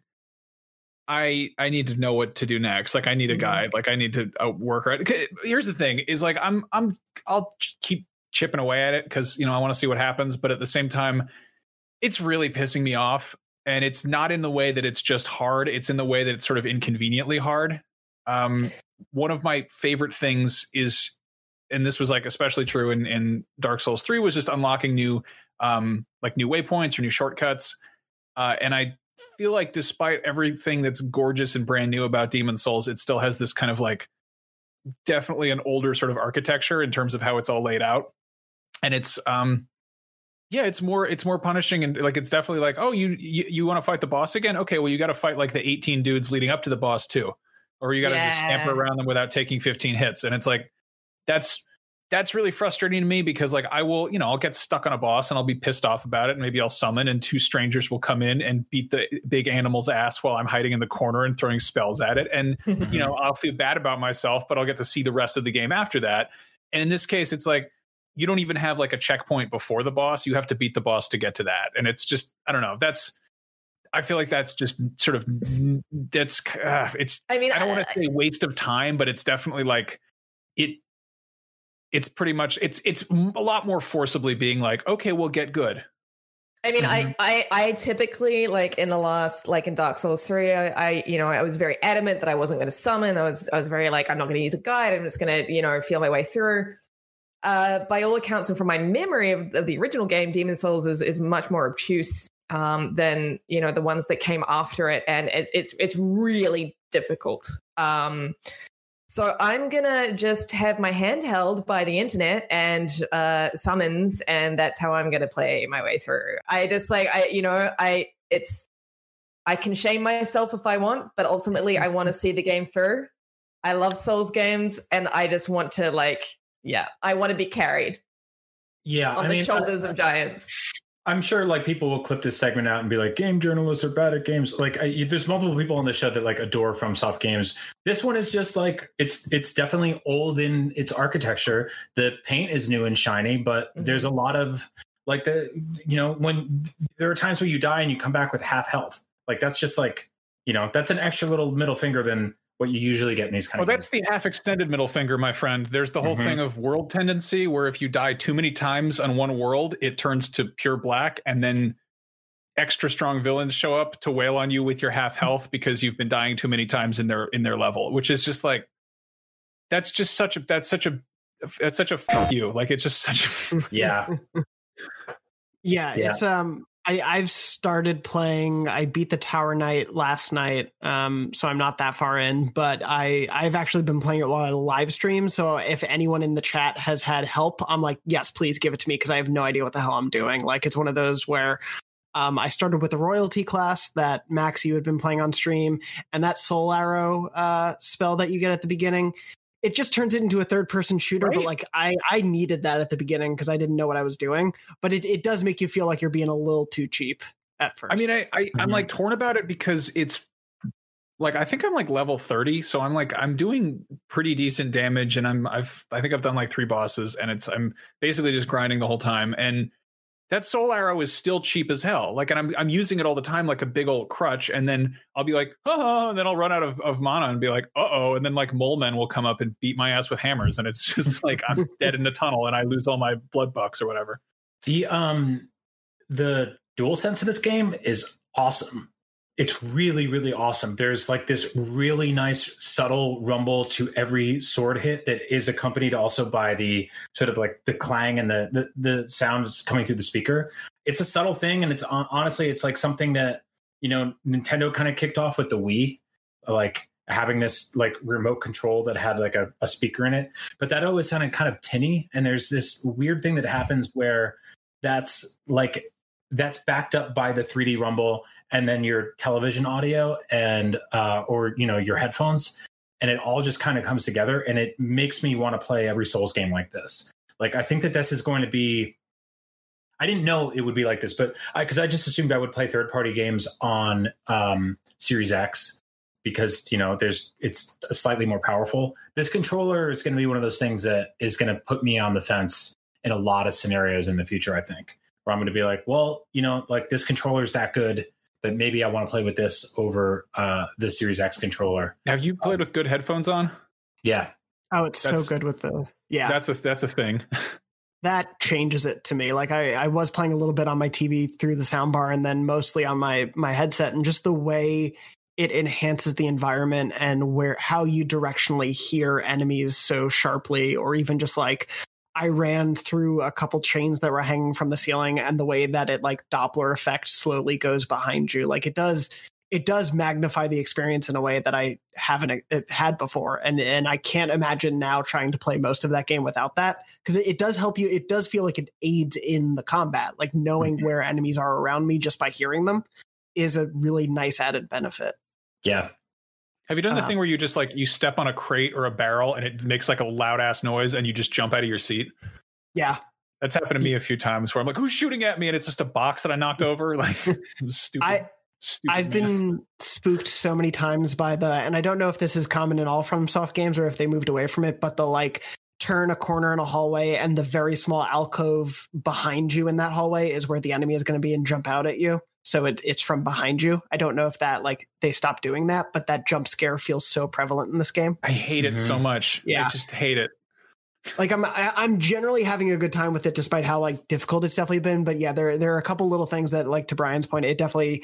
I I need to know what to do next. Like I need a guide. Like I need to uh, work right. Here's the thing: is like I'm I'm I'll keep chipping away at it because you know I want to see what happens. But at the same time, it's really pissing me off, and it's not in the way that it's just hard. It's in the way that it's sort of inconveniently hard. Um, one of my favorite things is, and this was like especially true in in Dark Souls three, was just unlocking new um like new waypoints or new shortcuts, uh, and I. feel like despite everything that's gorgeous and brand new about Demon Souls, it still has this kind of like definitely an older sort of architecture in terms of how it's all laid out. And it's um yeah, it's more it's more punishing, and like it's definitely like, oh, you you, you want to fight the boss again? Okay, well you got to fight like the eighteen dudes leading up to the boss too. Or you got to yeah. just scamper around them without taking fifteen hits. And it's like that's that's really frustrating to me because like I will, you know, I'll get stuck on a boss and I'll be pissed off about it. And maybe I'll summon and two strangers will come in and beat the big animal's ass while I'm hiding in the corner and throwing spells at it. And, you know, I'll feel bad about myself, but I'll get to see the rest of the game after that. And in this case, it's like, you don't even have like a checkpoint before the boss. You have to beat the boss to get to that. And it's just, I don't know. That's, I feel like that's just sort of, that's, uh, it's, I mean, I don't want to say waste of time, but it's definitely like it, it's pretty much it's it's a lot more forcibly being like, okay, we'll get good. I mean, mm-hmm. I, I I typically like in the last like in Dark Souls three, I, I you know I was very adamant that I wasn't going to summon. I was I was very like I'm not going to use a guide. I'm just going to you know feel my way through. Uh, by all accounts and from my memory of, of the original game, Demon Souls is is much more obtuse um, than you know the ones that came after it, and it's it's it's really difficult. Um, So I'm going to just have my hand held by the internet and uh, summons, and that's how I'm going to play my way through. I just like, I, you know, I, it's, I can shame myself if I want, but ultimately I want to see the game through. I love Souls games and I just want to like, yeah, I want to be carried. Yeah. On I the mean, shoulders I, of giants. I'm sure like people will clip this segment out and be like, game journalists are bad at games. Like I, there's multiple people on the show that like adore FromSoft games. This one is just like, it's, it's definitely old in its architecture. The paint is new and shiny, but mm-hmm. there's a lot of like the, you know, when there are times where you die and you come back with half health, like that's just like, you know, that's an extra little middle finger than what you usually get in these kind well, of games. Well, that's the half extended middle finger, my friend. There's the whole mm-hmm. thing of world tendency where if you die too many times on one world, it turns to pure black, and then extra strong villains show up to wail on you with your half health because you've been dying too many times in their in their level, which is just like that's just such a that's such a that's such a fuck you. Like it's just such a yeah. yeah. Yeah, it's um I, I've started playing. I beat the Tower Knight last night, um, so I'm not that far in. But I, I've actually been playing it while I live stream. So if anyone in the chat has had help, I'm like, yes, please give it to me because I have no idea what the hell I'm doing. Like it's one of those where um, I started with the royalty class that Max you had been playing on stream, and that Soul Arrow uh, spell that you get at the beginning. It just turns it into a third person shooter, right? But like I, I needed that at the beginning because I didn't know what I was doing. But it, it does make you feel like you're being a little too cheap at first. I mean, I, I mm-hmm. I'm like torn about it because it's like I think I'm like level thirty, so I'm like I'm doing pretty decent damage, and I'm I've I think I've done like three bosses, and it's I'm basically just grinding the whole time. And that Soul Arrow is still cheap as hell. Like, and I'm I'm using it all the time like a big old crutch, and then I'll be like, oh, and then I'll run out of, of mana and be like, uh oh, and then like mole men will come up and beat my ass with hammers, and it's just like I'm dead in the tunnel, and I lose all my blood bucks or whatever. The um the DualSense in this game is awesome. It's really, really awesome. There's like this really nice subtle rumble to every sword hit that is accompanied also by the sort of like the clang and the the, the sounds coming through the speaker. It's a subtle thing, and it's honestly, it's like something that, you know, Nintendo kind of kicked off with the Wii, like having this like remote control that had like a, a speaker in it. But that always sounded kind of tinny, and there's this weird thing that happens where that's like that's backed up by the three D rumble and then your television audio and uh, or you know your headphones, and it all just kind of comes together, and it makes me want to play every Souls game like this. Like I think that this is going to be. I didn't know it would be like this, but because I, I just assumed I would play third party games on um, Series X because you know there's it's slightly more powerful. This controller is going to be one of those things that is going to put me on the fence in a lot of scenarios in the future. I think where I'm going to be like, well, you know, like this controller is that good that maybe I want to play with this over uh, the Series X controller. Have you played um, with good headphones on? Yeah. Oh, it's That's- so good with the yeah. That's a that's a thing. That changes it to me. Like I, I was playing a little bit on my T V through the soundbar and then mostly on my my headset, and just the way it enhances the environment and where how you directionally hear enemies so sharply, or even just like I ran through a couple chains that were hanging from the ceiling, and the way that it like Doppler effect slowly goes behind you, like it does. It does magnify the experience in a way that I haven't had before. And and I can't imagine now trying to play most of that game without that, because it, it does help you. It does feel like it aids in the combat, like knowing mm-hmm. where enemies are around me just by hearing them is a really nice added benefit. Yeah. Have you done the Uh, thing where you just like you step on a crate or a barrel and it makes like a loud ass noise and you just jump out of your seat? Yeah. That's happened to me a few times where I'm like, who's shooting at me? And it's just a box that I knocked over. Like stupid. I, Stupid I've man. been spooked so many times by the, and I don't know if this is common in all FromSoft games or if they moved away from it, but the like turn a corner in a hallway and the very small alcove behind you in that hallway is where the enemy is going to be and jump out at you. So it, it's from behind you. I don't know if that like they stopped doing that, but that jump scare feels so prevalent in this game. I hate it Mhm. so much. Yeah. I just hate it. Like I'm, I, I'm generally having a good time with it, despite how like difficult it's definitely been. But yeah, there, there are a couple little things that, like to Brian's point, it definitely,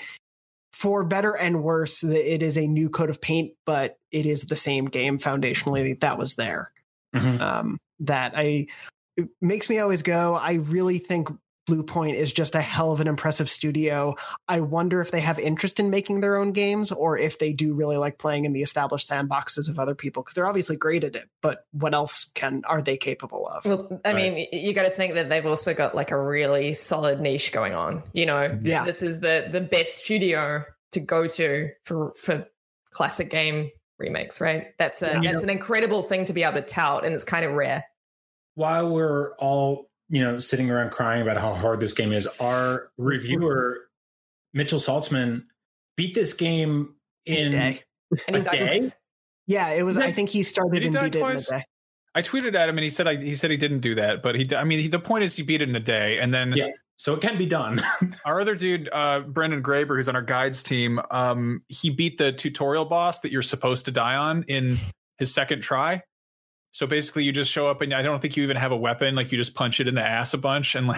for better and worse, it is a new coat of paint, but it is the same game foundationally that was there. Mhm. Um, that I it makes me always go, I really think Blue Point is just a hell of an impressive studio. I wonder if they have interest in making their own games, or if they do really like playing in the established sandboxes of other people, because they're obviously great at it, but what else can are they capable of? Well, I mean, you got to think that they've also got like a really solid niche going on. You know, Yeah. this is the the best studio to go to for for classic game remakes, right? That's a Yeah. that's an incredible thing to be able to tout, and it's kind of rare. While we're all, you know, sitting around crying about how hard this game is, our reviewer, Mitchell Saltzman, beat this game in Day. And a he's like, day. Yeah, it was. I think he started Did he and die beat it in a twice? day. I tweeted at him and he said I, he said he didn't do that, but he I mean he, the point is he beat it in a day, and then Yeah. So it can be done. our other dude, uh, Brendan Graber, who's on our guides team, um, he beat the tutorial boss that you're supposed to die on in his second try. So basically, you just show up and I don't think you even have a weapon. Like you just punch it in the ass a bunch, and like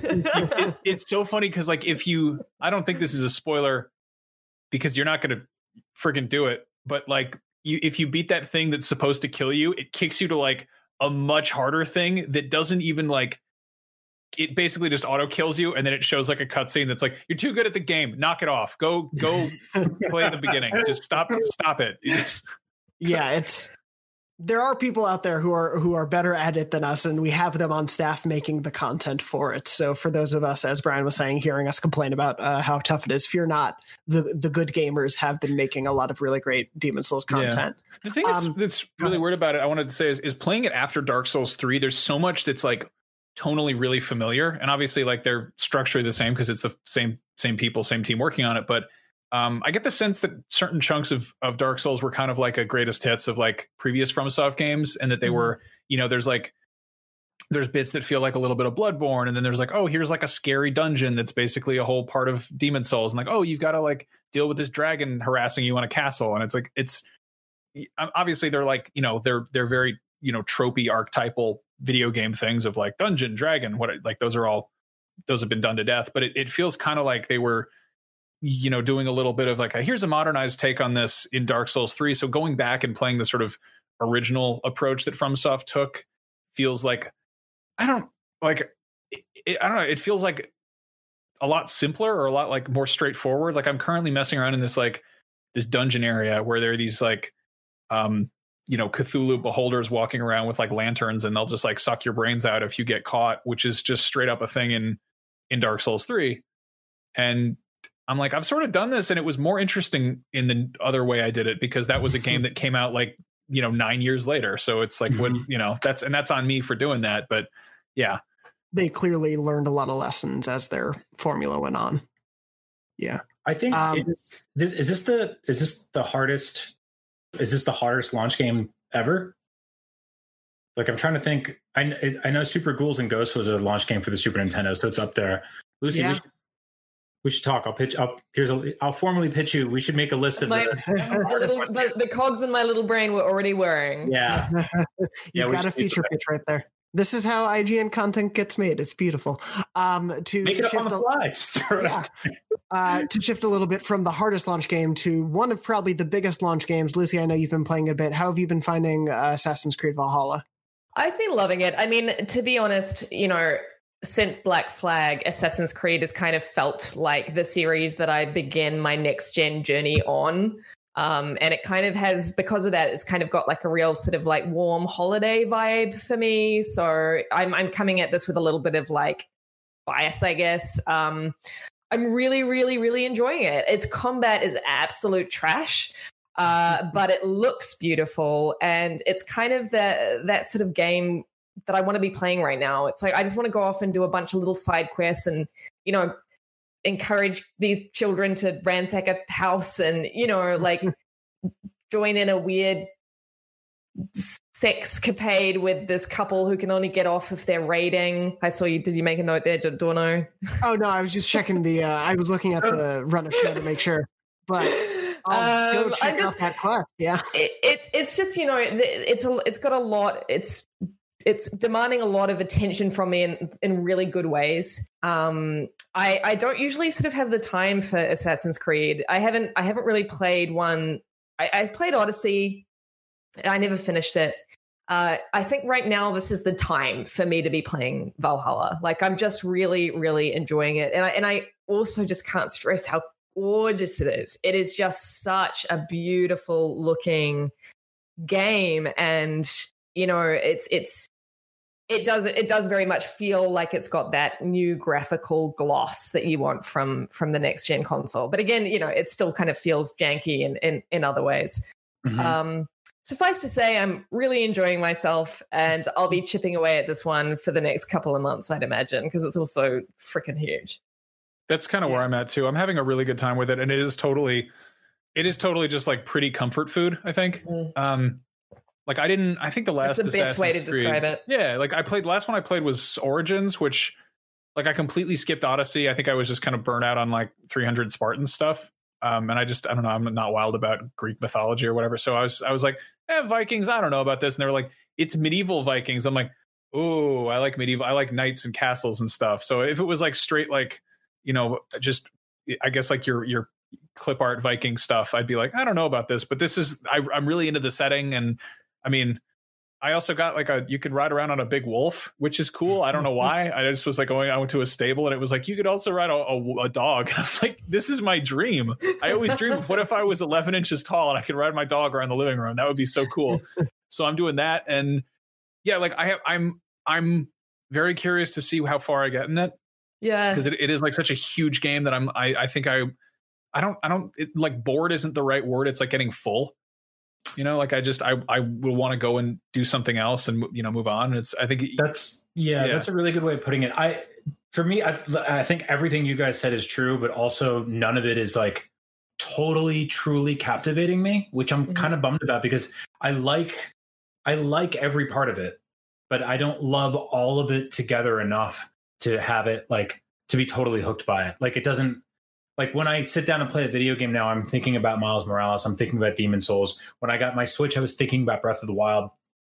it, it's so funny because like if you, I don't think this is a spoiler because you're not going to freaking do it. But like you, if you beat that thing that's supposed to kill you, it kicks you to like a much harder thing that doesn't even like. It basically just auto kills you, and then it shows like a cutscene that's like, "You're too good at the game. Knock it off. Go, go, play at the beginning. Just stop, stop it." Yeah, it's there are people out there who are who are better at it than us, and we have them on staff making the content for it. So for those of us, as Brian was saying, hearing us complain about uh, how tough it is, fear not. The the good gamers have been making a lot of really great Demon Souls content. The thing that's, Um, that's really weird about it, I wanted to say, is, is playing it after Dark Souls three. There's so much that's like tonally really familiar, and obviously like they're structurally the same because it's the same same people, same team working on it. But um, I get the sense that certain chunks of of Dark Souls were kind of like a greatest hits of like previous FromSoft games, and that they mm-hmm. were, you know, there's like there's bits that feel like a little bit of Bloodborne, and then there's like, oh, here's like a scary dungeon that's basically a whole part of Demon Souls, and like, oh, you've got to like deal with this dragon harassing you on a castle, and it's like it's obviously they're like, you know, they're they're very, you know, tropey archetypal video game things of like dungeon, dragon, what like those are all those have been done to death, but it, it feels kind of like they were, you know, doing a little bit of like a, here's a modernized take on this in Dark Souls three. So going back and playing the sort of original approach that FromSoft took feels like, I don't like it, it, I don't know, it feels like a lot simpler or a lot like more straightforward. Like I'm currently messing around in this like this dungeon area where there are these like um you know, Cthulhu beholders walking around with like lanterns, and they'll just like suck your brains out if you get caught, which is just straight up a thing in, in Dark Souls three. And I'm like, I've sort of done this, and it was more interesting in the other way I did it, because that was a game that came out like, you know, nine years later. So it's like, what, you know, that's, and that's on me for doing that. But yeah, they clearly learned a lot of lessons as their formula went on. Yeah. I think Um, it is, this is this the is this the hardest is this the hardest launch game ever? Like, I'm trying to think. I I know Super Ghouls and Ghosts was a launch game for the Super Nintendo, so it's up there. Lucy, Yeah. we, should, we should talk. I'll pitch. I'll here's a, I'll formally pitch you. We should make a list of My, the, the, little, the, the cogs in my little brain were already whirring. yeah. You've Yeah, we got a should do feature that. pitch right there. This is how I G N content gets made. It's beautiful. Um, to Make it up shift on the a- fly. Just throw it Yeah. out there. Uh, to shift a little bit from the hardest launch game to one of probably the biggest launch games. Lucy, I know you've been playing a bit. How have you been finding uh, Assassin's Creed Valhalla? I've been loving it. I mean, to be honest, you know, since Black Flag, Assassin's Creed has kind of felt like the series that I begin my next gen journey on. Um, and it kind of has, because of that, it's kind of got like a real sort of like warm holiday vibe for me. So I'm I'm coming at this with a little bit of like bias, I guess. Um, I'm really, really, really enjoying it. Its combat is absolute trash, uh, but it looks beautiful, and it's kind of the that sort of game that I want to be playing right now. It's like I just want to go off and do a bunch of little side quests, and you know, encourage these children to ransack a house, and you know, like join in a weird sexcapade with this couple who can only get off if they're raiding. I saw you. Did you make a note there, Dorno? Oh no, I was just checking the. Uh, I was looking at the run of show to make sure, but I'll Um, go check I'm just- out that quest. Yeah, it, it's it's just, you know, it's a, it's got a lot. It's it's demanding a lot of attention from me in in really good ways. Um, I I don't usually sort of have the time for Assassin's Creed. I haven't I haven't really played one. I, I played Odyssey. I never finished it. Uh, I think right now this is the time for me to be playing Valhalla. Like, I'm just really, really enjoying it, and I and I also just can't stress how gorgeous it is. It is just such a beautiful looking game, and you know, it's it's it does it does very much feel like it's got that new graphical gloss that you want from from the next gen console. But again, you know, it still kind of feels janky in in, in other ways. Mhm. Um, suffice to say, I'm really enjoying myself, and I'll be chipping away at this one for the next couple of months, I'd imagine, because it's also freaking huge. That's kind of where I'm at too. I'm having a really good time with it, and it is totally, it is totally just like pretty comfort food, I think. Mm. Um, like I didn't. I think the last That's the best way to Assassin's Creed- describe it. Yeah, like I played last one I played was Origins, which like I completely skipped Odyssey. I think I was just kind of burnt out on like three hundred Spartan stuff. Um, and I just I don't know. I'm not wild about Greek mythology or whatever. So I was I was like, eh, Vikings. I don't know about this. And they were like, it's medieval Vikings. I'm like, oh, I like medieval. I like knights and castles and stuff. So if it was like straight like, you know, just I guess like your your clip art Viking stuff, I'd be like, I don't know about this. But this is I, I'm really into the setting. And I mean, I also got like a you could ride around on a big wolf, which is cool. I don't know why. I just was like going. I went to a stable and it was like you could also ride a, a, a dog. And I was like, this is my dream. I always dream of what if I was eleven inches tall and I could ride my dog around the living room. That would be so cool. So I'm doing that, and yeah, like I have. I'm I'm very curious to see how far I get in it, Yeah. because it, it is like such a huge game that I'm. I I think I I don't I don't it, like bored isn't the right word. It's like getting full. You know, like I just I I will want to go and do something else and you know move on. It's I think That's yeah, Yeah. that's a really good way of putting it. I for me, I I think everything you guys said is true, but also none of it is like totally truly captivating me, which I'm Mhm. kind of bummed about because I like I like every part of it, but I don't love all of it together enough to have it like to be totally hooked by it. Like it doesn't. Like when I sit down and play a video game now, I'm thinking about Miles Morales. I'm thinking about Demon Souls. When I got my Switch, I was thinking about Breath of the Wild.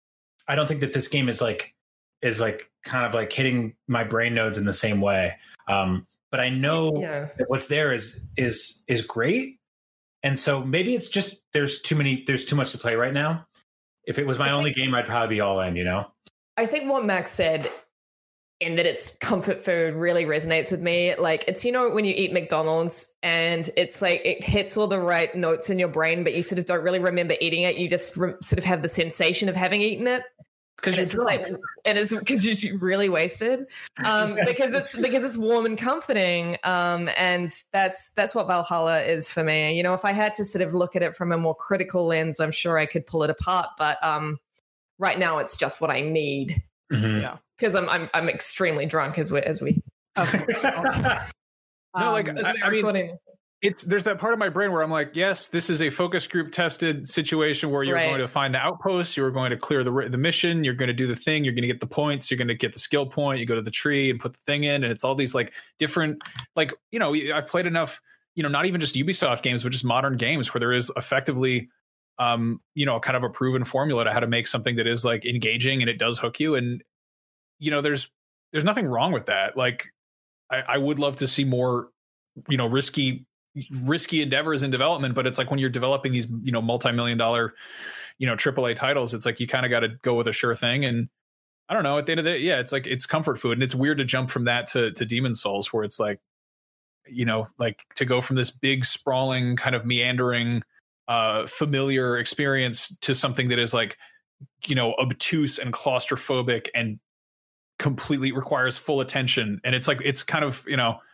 I don't think that this game is like is like kind of like hitting my brain nodes in the same way. Um, but I know Yeah. that what's there is is is great. And so maybe it's just there's too many there's too much to play right now. If it was my I only think- game, I'd probably be all in. You know. I think what Max said, in that it's comfort food, really resonates with me. Like, it's, you know, when you eat McDonald's and it's like it hits all the right notes in your brain, but you sort of don't really remember eating it. You just re- sort of have the sensation of having eaten it. Because and it's just like, and it's because you're really wasted, um, because it's because it's warm and comforting, um, and that's that's what Valhalla is for me. You know, if I had to sort of look at it from a more critical lens, I'm sure I could pull it apart. But um, right now, it's just what I need. Mm-hmm. Yeah, because I'm I'm I'm extremely drunk as we as we. Okay. No, like Um, I, I mean, it's there's that part of my brain where I'm like, yes, this is a focus group tested situation where you're Right. going to find the outpost, you're going to clear the the mission, you're going to do the thing, you're going to get the points, you're going to get the skill point, you go to the tree and put the thing in, and it's all these like different, like you know, I've played enough, you know, not even just Ubisoft games, but just modern games where there is effectively, um, you know, kind of a proven formula to how to make something that is like engaging and it does hook you, and you know, there's there's nothing wrong with that, like. I, I would love to see more, you know, risky, risky endeavors in development, but it's like when you're developing these, you know, multi-million dollar, you know, triple A titles, it's like you kind of got to go with a sure thing. And I don't know, at the end of the day, yeah, it's like it's comfort food, and it's weird to jump from that to to Demon's Souls, where it's like, you know, like to go from this big sprawling kind of meandering, uh, familiar experience to something that is like, you know, obtuse and claustrophobic and completely requires full attention, and it's like it's kind of, you know,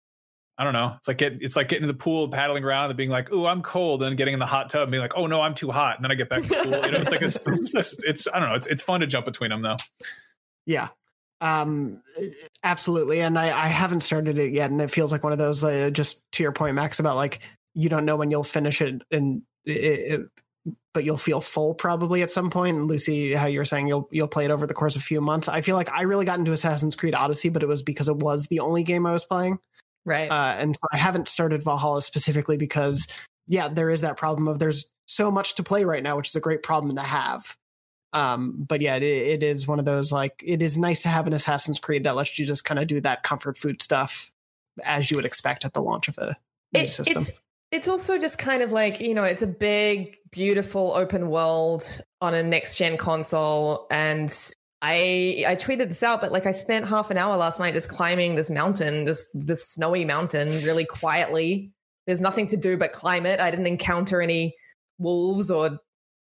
I don't know, it's like get it's like getting in the pool, paddling around, and being like, oh, I'm cold, and getting in the hot tub and being like, oh no, I'm too hot, and then I get back to the pool. You know, it's like it's, it's, it's, it's I don't know, it's it's fun to jump between them though. Yeah, um, absolutely. And I, I haven't started it yet, and it feels like one of those. Uh, just to your point, Max, about like you don't know when you'll finish it, and it, it, but you'll feel full probably at some point. And Lucy, how you were saying you'll you'll play it over the course of a few months. I feel like I really got into Assassin's Creed Odyssey, but it was because it was the only game I was playing. Right. Uh, and so I haven't started Valhalla specifically because, yeah, there is that problem of there's so much to play right now, which is a great problem to have. Um, but yeah, it, it is one of those, like, it is nice to have an Assassin's Creed that lets you just kind of do that comfort food stuff as you would expect at the launch of a new It, system. it's it's also just kind of like, you know, it's a big, beautiful open world on a next gen console. And I I tweeted this out, but like I spent half an hour last night just climbing this mountain, this this snowy mountain, really quietly. There's nothing to do but climb it. I didn't encounter any wolves or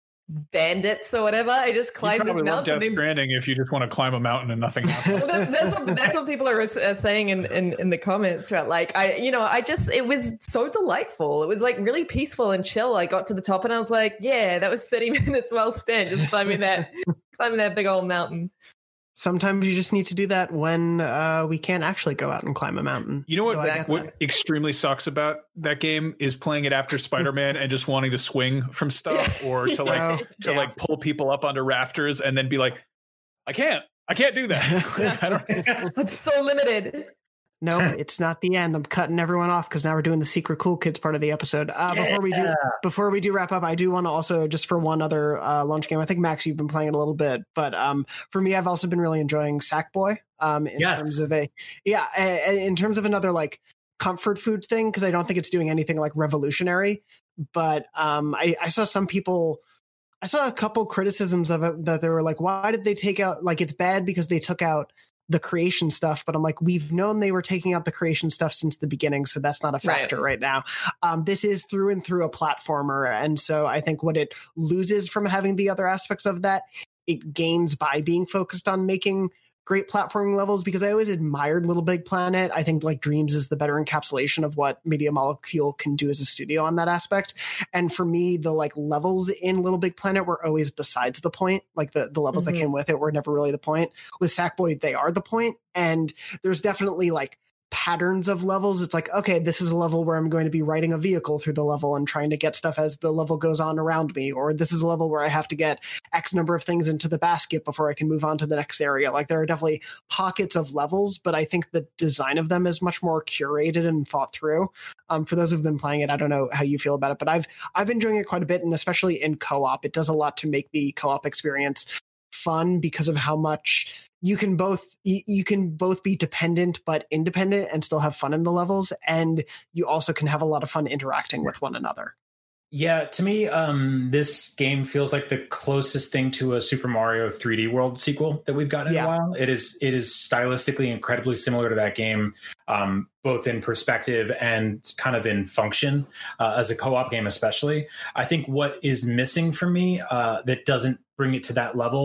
bandits or whatever. I just climbed you this probably love mountain. Death Stranding if you just want to climb a mountain and nothing happens. Well, that, that's, what, that's what people are uh, saying in, in, in the comments. Right? Like, I, you know, I just, it was so delightful. It was like really peaceful and chill. I got to the top and I was like, yeah, that was thirty minutes well spent just climbing that, climbing that big old mountain. Sometimes you just need to do that when uh, we can't actually go out and climb a mountain. You know what, So I get what that. extremely sucks about that game is playing it after Spider-Man and just wanting to swing from stuff or to like Oh, to yeah. like pull people up onto rafters and then be like, I can't, I can't do that. I don't, I'm so limited. No, it's not the end. I'm cutting everyone off because now we're doing the secret cool kids part of the episode. Uh, Before we do, before we do wrap up, I do want to also just for one other uh, launch game. I think Max, you've been playing it a little bit, but um, for me, I've also been really enjoying Sackboy. Um, in Yes. terms of a yeah, a, a- in terms of another like comfort food thing, because I don't think it's doing anything like revolutionary. But um, I, I saw some people. I saw a couple criticisms of it that they were like, why did they take out, like, it's bad because they took out the creation stuff, but I'm like, we've known they were taking out the creation stuff since the beginning, so that's not a factor right, right now. Um, this is through and through a platformer, and so I think what it loses from having the other aspects of that, it gains by being focused on making great platforming levels, because I always admired Little Big Planet. I think like Dreams is the better encapsulation of what Media Molecule can do as a studio on that aspect. And for me, the like levels in Little Big Planet were always besides the point. Like the, the levels mm-hmm. that came with it were never really the point. With Sackboy, they are the point. And there's definitely like patterns of levels. It's like, okay, this is a level where I'm going to be riding a vehicle through the level and trying to get stuff as the level goes on around me, or this is a level where I have to get X number of things into the basket before I can move on to the next area. Like there are definitely pockets of levels, but I think the design of them is much more curated and thought through. Um, for those who've been playing it, I don't know how you feel about it, but I've I've been enjoying it quite a bit, and especially in co-op, it does a lot to make the co-op experience fun because of how much you can both you can both be dependent but independent and still have fun in the levels, and you also can have a lot of fun interacting with one another. Yeah, to me, um, this game feels like the closest thing to a Super Mario three D World sequel that we've gotten in Yeah. a while. It is it is stylistically incredibly similar to that game, um, both in perspective and kind of in function, uh, as a co-op game especially. I think what is missing for me uh, that doesn't bring it to that level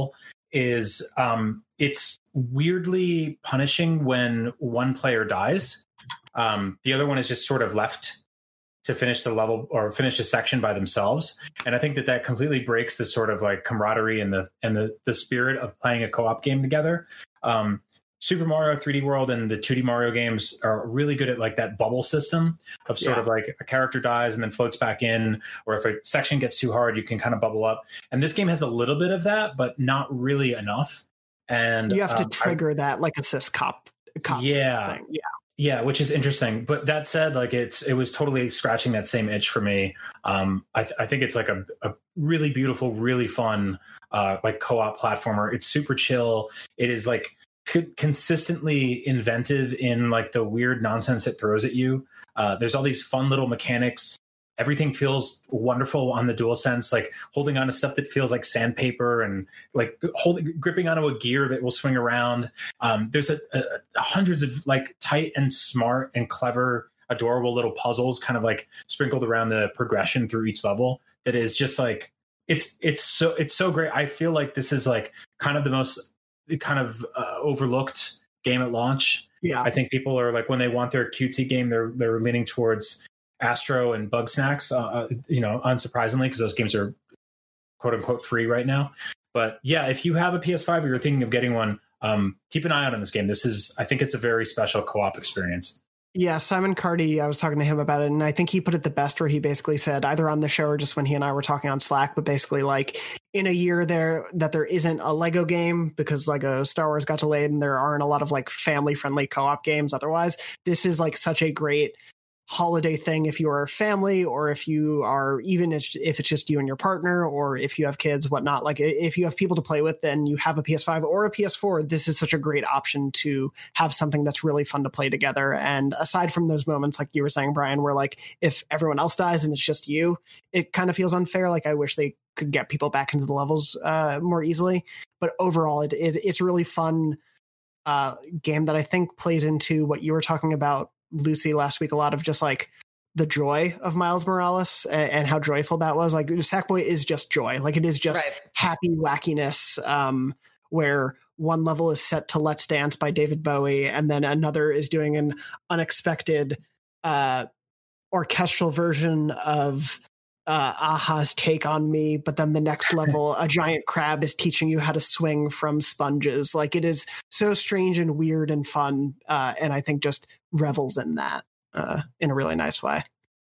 is um, it's weirdly punishing when one player dies. Um, the other one is just sort of left to finish the level or finish a section by themselves. And I think that that completely breaks the sort of like camaraderie and the and the the spirit of playing a co-op game together. Um, Super Mario three D World and the two D Mario games are really good at like that bubble system of sort Yeah. of like a character dies and then floats back in, or if a section gets too hard, you can kind of bubble up. And this game has a little bit of that, but not really enough. And You have to um, I- trigger that like assist cop, cop Yeah. thing. Yeah. Yeah, which is interesting. But that said, like it's it was totally scratching that same itch for me. Um, I, th- I think it's like a, a really beautiful, really fun, uh, like co-op platformer. It's super chill. It is like c- consistently inventive in like the weird nonsense it throws at you. Uh, there's all these fun little mechanics. Everything feels wonderful on the DualSense, like holding on to stuff that feels like sandpaper and like holding, gripping onto a gear that will swing around. Um, there's a, a, a hundreds of like tight and smart and clever, adorable little puzzles kind of like sprinkled around the progression through each level. That is just like, it's, it's so, it's so great. I feel like this is like kind of the most kind of uh, overlooked game at launch. Yeah. I think people are like, when they want their cutesy game, they're, they're leaning towards Astro and Bug Snacks, uh, you know, unsurprisingly, because those games are quote unquote free right now. But yeah, if you have a P S five or you're thinking of getting one, um, keep an eye out on this game. This is, I think it's a very special co-op experience. Yeah, Simon Cardy, I was talking to him about it, and I think he put it the best where he basically said, either on the show or just when he and I were talking on Slack, but basically like in a year there that there isn't a Lego game because Lego Star Wars got delayed and there aren't a lot of like family-friendly co-op games otherwise, this is like such a great holiday thing if you are a family, or if you are, even if it's just you and your partner, or if you have kids, whatnot. Like if you have people to play with, then you have a P S five or a P S four. This is such a great option to have something that's really fun to play together. And aside from those moments, like you were saying, Brian, where like if everyone else dies and it's just you, it kind of feels unfair. Like I wish they could get people back into the levels uh, more easily. But overall, it, it it's a really fun uh, game that I think plays into what you were talking about, Lucy, last week, a lot of just like the joy of Miles Morales and, and how joyful that was. Like Sackboy is just joy. Like it is just Right. happy wackiness, um, where one level is set to Let's Dance by David Bowie, and then another is doing an unexpected uh, orchestral version of uh, Aha's Take on Me. But then the next level, a giant crab is teaching you how to swing from sponges. Like it is so strange and weird and fun. Uh, and I think just revels in that uh, in a really nice way.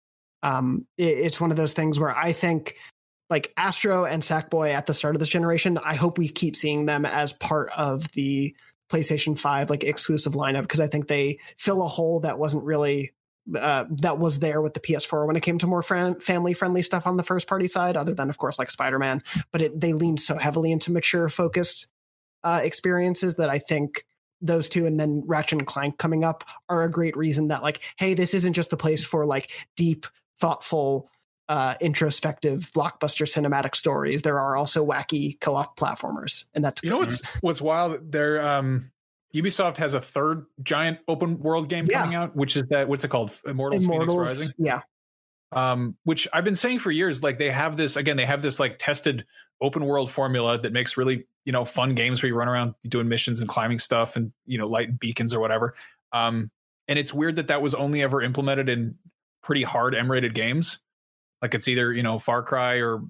Um, it, it's one of those things where I think like Astro and Sackboy at the start of this generation, I hope we keep seeing them as part of the PlayStation five like exclusive lineup, because I think they fill a hole that wasn't really uh, that was there with the P S four when it came to more fran- family friendly stuff on the first party side, other than of course like Spider-Man. But it, they leaned so heavily into mature focused uh, experiences that I think those two, and then Ratchet and Clank coming up, are a great reason that like, hey, this isn't just the place for like deep, thoughtful, uh, introspective blockbuster cinematic stories. There are also wacky co-op platformers, and that's You know what's what's wild? There, um, Ubisoft has a third giant open world game Yeah. coming out, which is that what's it called? Immortals, Phoenix Rising. Yeah, Um, which I've been saying for years. Like they have this again. They have this like tested open world formula that makes really you know fun games where you run around doing missions and climbing stuff and you know lighting beacons or whatever. Um, and it's weird that that was only ever implemented in pretty hard M-rated games. Like it's either you know Far Cry or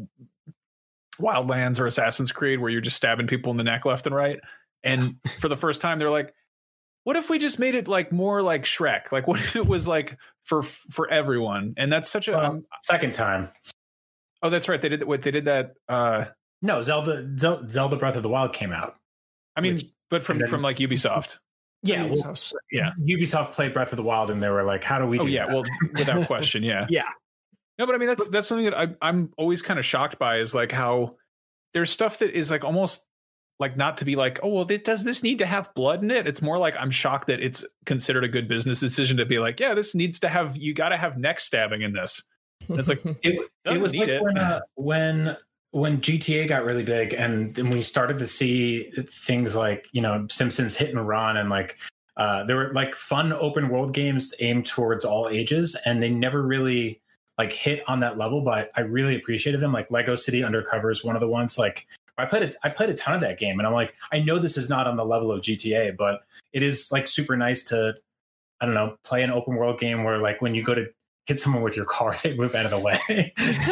Wildlands or Assassin's Creed, where you're just stabbing people in the neck left and right. And for the first time, they're like, what if we just made it like more like Shrek? Like, what if it was like for for everyone? And that's such a Well, um, second time. oh, that's right. They did what they did that. Uh, No, Zelda Zel- Zelda Breath of the Wild came out. I mean, Which- but from and then- from like Ubisoft. Yeah, well, So- Yeah. Ubisoft played Breath of the Wild, and they were like, "How do we?" Oh do yeah, that? well, without question, yeah. yeah. No, but I mean that's that's something that I, I'm always kind of shocked by is like how there's stuff that is like almost like not to be like, oh well, this, does this need to have blood in it? It's more like I'm shocked that it's considered a good business decision to be like, yeah, this needs to have you got to have neck stabbing in this. And it's like it, it Doesn't was need like it. when uh, when when G T A got really big, and then we started to see things like you know Simpsons Hit and Run, and like uh, there were like fun open world games aimed towards all ages, and they never really like hit on that level. But I really appreciated them. Like Lego City Undercover is one of the ones like I played a, I played a ton of that game, and I'm like, I know this is not on the level of G T A, but it is like super nice to, I don't know, play an open world game where like when you go to hit someone with your car, they move out of the way.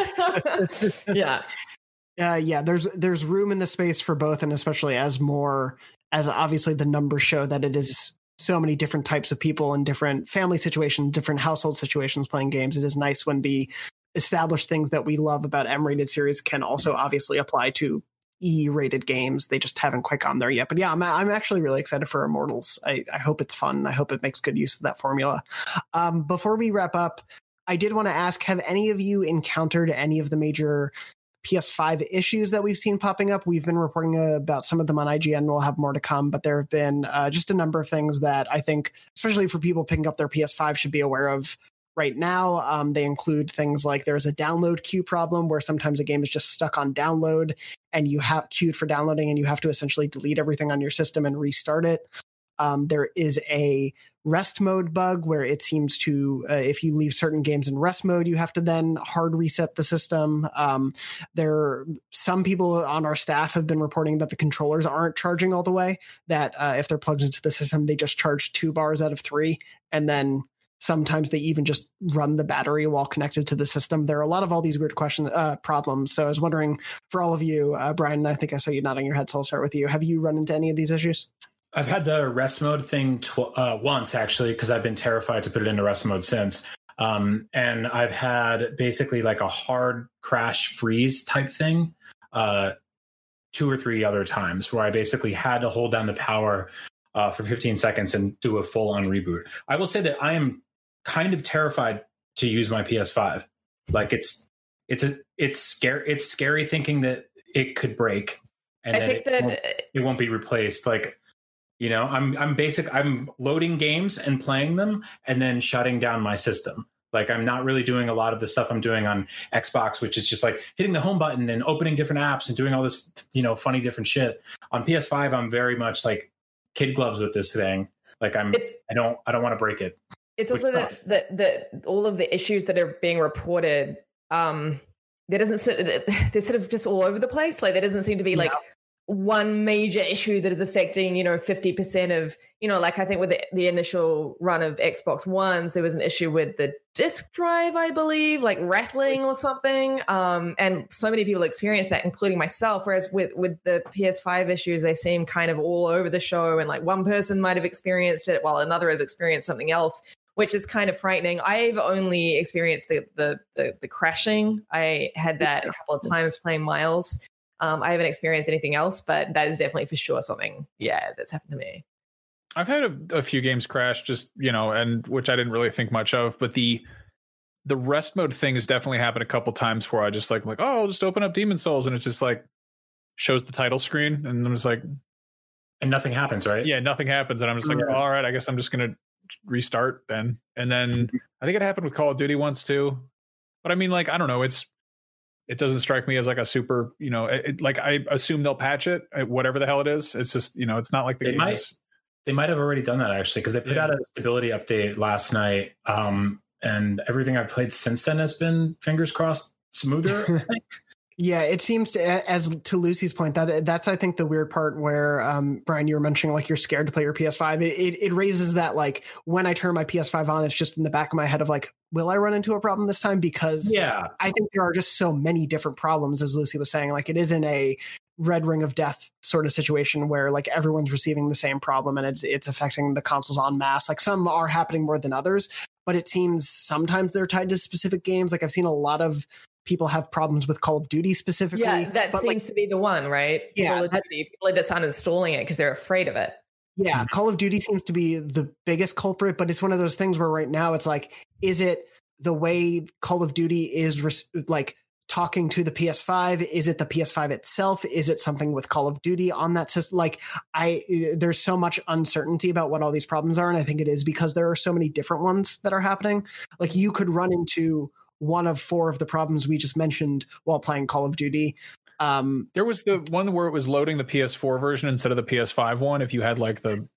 Yeah. Uh, yeah, there's there's room in the space for both, and especially as more as obviously the numbers show that it is so many different types of people in different family situations, different household situations playing games. It is nice when the established things that we love about M-rated series can also obviously apply to E-rated games. They just haven't quite gone there yet. But yeah, I'm I'm actually really excited for Immortals. I, I hope it's fun. I hope it makes good use of that formula. Um, before we wrap up, I did want to ask, have any of you encountered any of the major P S five issues that we've seen popping up? We've been reporting uh, about some of them on I G N. We'll have more to come, but there have been uh, just a number of things that I think, especially for people picking up their P S five, should be aware of right now. Um, they include things like there's a download queue problem where sometimes a game is just stuck on download and you have queued for downloading and you have to essentially delete everything on your system and restart it. Um, there is a rest mode bug where it seems to, uh, if you leave certain games in rest mode, you have to then hard reset the system. Um, there, some people on our staff have been reporting that the controllers aren't charging all the way, that uh, if they're plugged into the system, they just charge two bars out of three. And then sometimes they even just run the battery while connected to the system. There are a lot of all these weird question uh, problems. So I was wondering for all of you, uh, Brian, I think I saw you nodding your head, so I'll start with you. Have you run into any of these issues? I've had the rest mode thing tw- uh, once, actually, because I've been terrified to put it into rest mode since. Um, and I've had basically like a hard crash freeze type thing uh, two or three other times where I basically had to hold down the power uh, for fifteen seconds and do a full on reboot. I will say that I am kind of terrified to use my P S five. Like it's it's a, it's scary. It's scary thinking that it could break and I that, think it, that won't, it won't be replaced. Like, you know, I'm I'm basic. I'm loading games and playing them, and then shutting down my system. Like I'm not really doing a lot of the stuff I'm doing on Xbox, which is just like hitting the home button and opening different apps and doing all this, you know, funny different shit. On P S five, I'm very much like kid gloves with this thing. Like I'm, it's, I don't, I don't want to break it. It's also that that that all of the issues that are being reported, um, there doesn't sit, they're sort of just all over the place. Like there doesn't seem to be like. Yeah. One major issue that is affecting, you know, fifty percent of, you know, like I think with the, the initial run of Xbox Ones, there was an issue with the disk drive, I believe, like rattling or something. Um, and so many people experienced that, including myself. Whereas with, with the P S five issues, they seem kind of all over the show. And like one person might have experienced it while another has experienced something else, which is kind of frightening. I've only experienced the the the, the crashing. I had that a couple of times playing Miles. Um, I haven't experienced anything else, but that is definitely for sure something, yeah, that's happened to me. I've had a, a few games crash, just, you know, and which I didn't really think much of, but the the rest mode thing has definitely happened a couple times where I just like, I'm like, oh, I'll just open up Demon's Souls, and it's just like shows the title screen, and I'm just like, and nothing happens, right? Yeah, nothing happens, and I'm just like, yeah. All right, I guess I'm just gonna restart then. And then I think it happened with Call of Duty once too, but I mean, like, I don't know, it's. It doesn't strike me as like a super, you know, it, like I assume they'll patch it, whatever the hell it is. It's just, you know, it's not like the they game might, is. They might have already done that actually, because they put yeah. out a stability update last night, um, and everything I've played since then has been, fingers crossed, smoother. I think. Yeah, it seems to, as to Lucy's point, that that's I think the weird part where um, Brian, you were mentioning like you're scared to play your P S five. It, it it raises that like when I turn my P S five on, it's just in the back of my head of like, will I run into a problem this time? Because yeah, I think there are just so many different problems, as Lucy was saying. Like it isn't a red ring of death sort of situation where like everyone's receiving the same problem and it's it's affecting the consoles en masse. Like some are happening more than others, but it seems sometimes they're tied to specific games. Like I've seen a lot of people have problems with Call of Duty specifically. Yeah, that seems like, to be the one, right? Yeah, Call of Duty, people are just uninstalling it because they're afraid of it. Yeah, mm-hmm. Call of Duty seems to be the biggest culprit, but it's one of those things where right now it's like, is it the way Call of Duty is res- like talking to the P S five? Is it the P S five itself? Is it something with Call of Duty on that system? Like I, there's so much uncertainty about what all these problems are. And I think it is because there are so many different ones that are happening. Like you could run into one of four of the problems we just mentioned while playing Call of Duty. Um, there was the one where it was loading the P S four version instead of the P S five one. If you had like the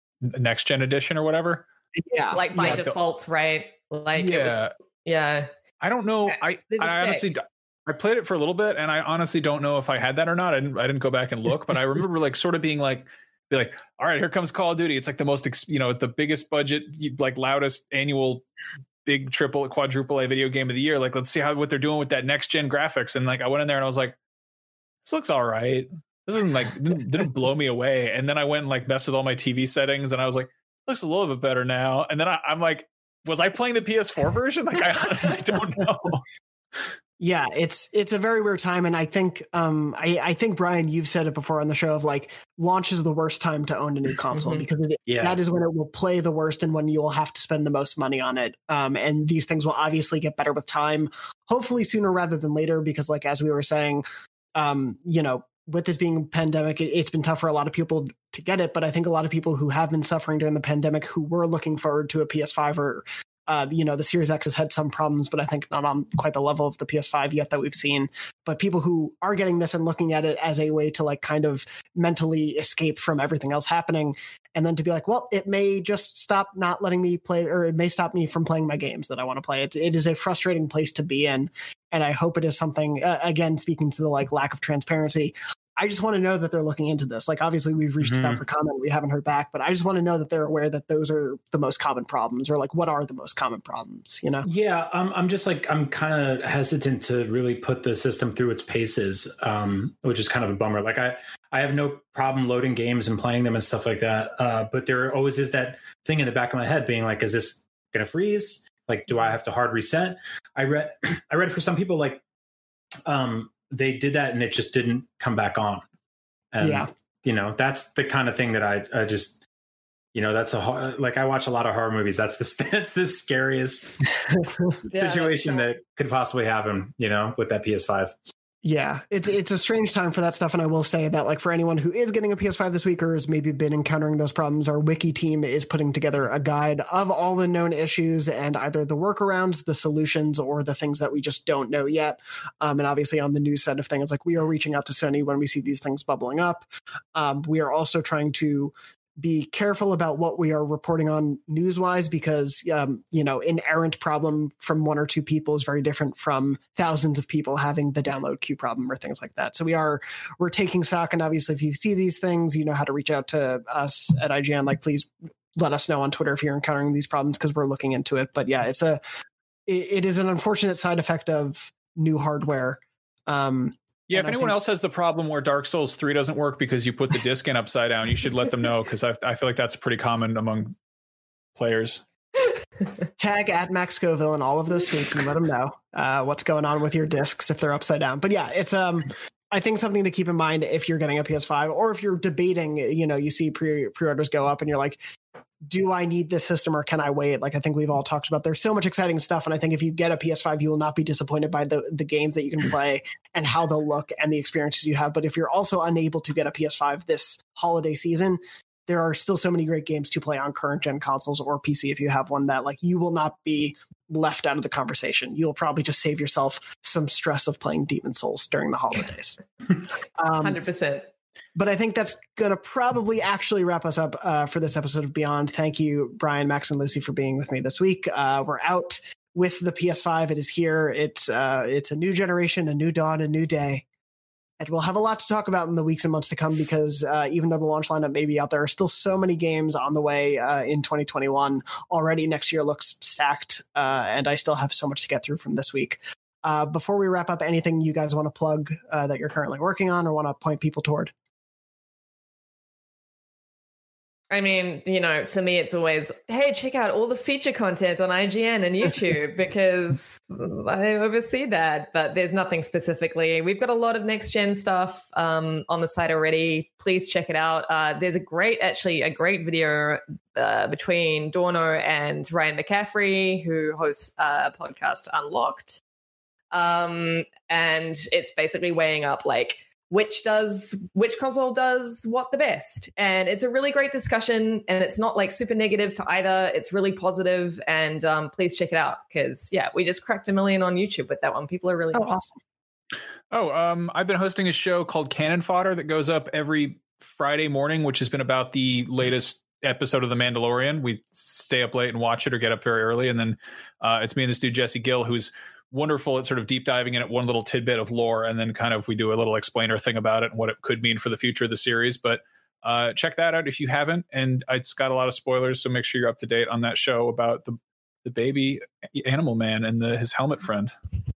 next gen edition or whatever. Yeah. Like by yeah. default, right? Like, yeah. it was, yeah. I don't know. I, I honestly, I played it for a little bit, and I honestly don't know if I had that or not. I didn't. I didn't go back and look, but I remember like sort of being like, be like, all right, here comes Call of Duty. It's like the most, ex- you know, it's the biggest budget, like loudest annual, big triple, quadruple A video game of the year. Like, let's see how what they're doing with that next gen graphics. And like, I went in there and I was like, this looks all right. This isn't like didn't, didn't blow me away. And then I went and like messed with all my T V settings, and I was like, looks a little bit better now. And then I, I'm like, was I playing the P S four version? Like, I honestly don't know. Yeah, it's it's a very weird time, and I think um I, I think Brian, you've said it before on the show of like launch is the worst time to own a new console mm-hmm. because it, yeah. that is when it will play the worst and when you'll have to spend the most money on it. Um, and these things will obviously get better with time, hopefully sooner rather than later, because like as we were saying, um, you know, with this being a pandemic, it, it's been tough for a lot of people to get it. But I think a lot of people who have been suffering during the pandemic who were looking forward to a P S five or Uh, you know, the Series X has had some problems, but I think not on quite the level of the P S five yet that we've seen. But people who are getting this and looking at it as a way to like kind of mentally escape from everything else happening, and then to be like, well, it may just stop not letting me play, or it may stop me from playing my games that I want to play. It, it is a frustrating place to be in. And I hope it is something, uh, again, speaking to the like lack of transparency, I just want to know that they're looking into this. Like, obviously we've reached mm-hmm. out for comment. We haven't heard back, but I just want to know that they're aware that those are the most common problems, or like, what are the most common problems, you know? Yeah. Um, I'm just like, I'm kind of hesitant to really put the system through its paces, um, which is kind of a bummer. Like I, I have no problem loading games and playing them and stuff like that. Uh, but there always is that thing in the back of my head being like, is this going to freeze? Like, do I have to hard reset? I read, I read for some people, like, um, they did that and it just didn't come back on. And, yeah. you know, that's the kind of thing that I, I just, you know, that's a, like, I watch a lot of horror movies. That's the, that's the scariest yeah, situation that could possibly happen, you know, with that P S five. Yeah, it's it's a strange time for that stuff. And I will say that, like, for anyone who is getting a P S five this week or has maybe been encountering those problems, our wiki team is putting together a guide of all the known issues and either the workarounds, the solutions, or the things that we just don't know yet. Um, and obviously on the news side of things, like, we are reaching out to Sony when we see these things bubbling up. Um, we are also trying to be careful about what we are reporting on news-wise, because, um, you know, an errant problem from one or two people is very different from thousands of people having the download queue problem or things like that. So we are, we're taking stock. And obviously, if you see these things, you know how to reach out to us at I G N. Like, please let us know on Twitter if you're encountering these problems, because we're looking into it. But yeah, it's a, it, it is an unfortunate side effect of new hardware. Um, Yeah, and if anyone think, else has the problem where Dark Souls three doesn't work because you put the disc in upside down, you should let them know, because I, I feel like that's pretty common among players. Tag at Max Scoville in all of those tweets and let them know uh, what's going on with your discs if they're upside down. But yeah, it's um, I think something to keep in mind if you're getting a P S five, or if you're debating, you know, you see pre pre-orders go up and you're like, do I need this system or can I wait? Like, I think we've all talked about, there's so much exciting stuff. And I think if you get a P S five, you will not be disappointed by the, the games that you can play and how they'll look and the experiences you have. But if you're also unable to get a P S five this holiday season, there are still so many great games to play on current gen consoles or P C if you have one, that like you will not be left out of the conversation. You'll probably just save yourself some stress of playing Demon's Souls during the holidays. um, one hundred percent. But I think that's going to probably actually wrap us up uh, for this episode of Beyond. Thank you, Brian, Max, and Lucy, for being with me this week. Uh, we're out with the P S five. It is here. It's uh, it's a new generation, a new dawn, a new day. And we'll have a lot to talk about in the weeks and months to come, because uh, even though the launch lineup may be out, there are still so many games on the way uh, in twenty twenty-one. Already next year looks stacked, uh, and I still have so much to get through from this week. Uh, before we wrap up, anything you guys want to plug uh, that you're currently working on or want to point people toward? I mean, you know, for me, it's always, hey, check out all the feature content on I G N and YouTube, because I oversee that, but there's nothing specifically. We've got a lot of next-gen stuff um, on the site already. Please check it out. Uh, there's a great, actually, a great video uh, between Dorno and Ryan McCaffrey, who hosts a podcast, Unlocked. Um, and it's basically weighing up, like, which does which console does what the best, and it's a really great discussion, and it's not like super negative to either. It's really positive, and um, please check it out, because yeah, we just cracked a million on YouTube with that one. People are really oh, awesome. Oh, um, I've been hosting a show called Cannon Fodder that goes up every Friday morning, which has been about the latest episode of The Mandalorian. We stay up late and watch it, or get up very early, and then uh, it's me and this dude Jesse Gill, who's wonderful at sort of deep diving in at one little tidbit of lore, and then kind of we do a little explainer thing about it and what it could mean for the future of the series. But uh, check that out if you haven't. And it's got a lot of spoilers, so make sure you're up to date on that show about the the baby animal man and the, his helmet friend.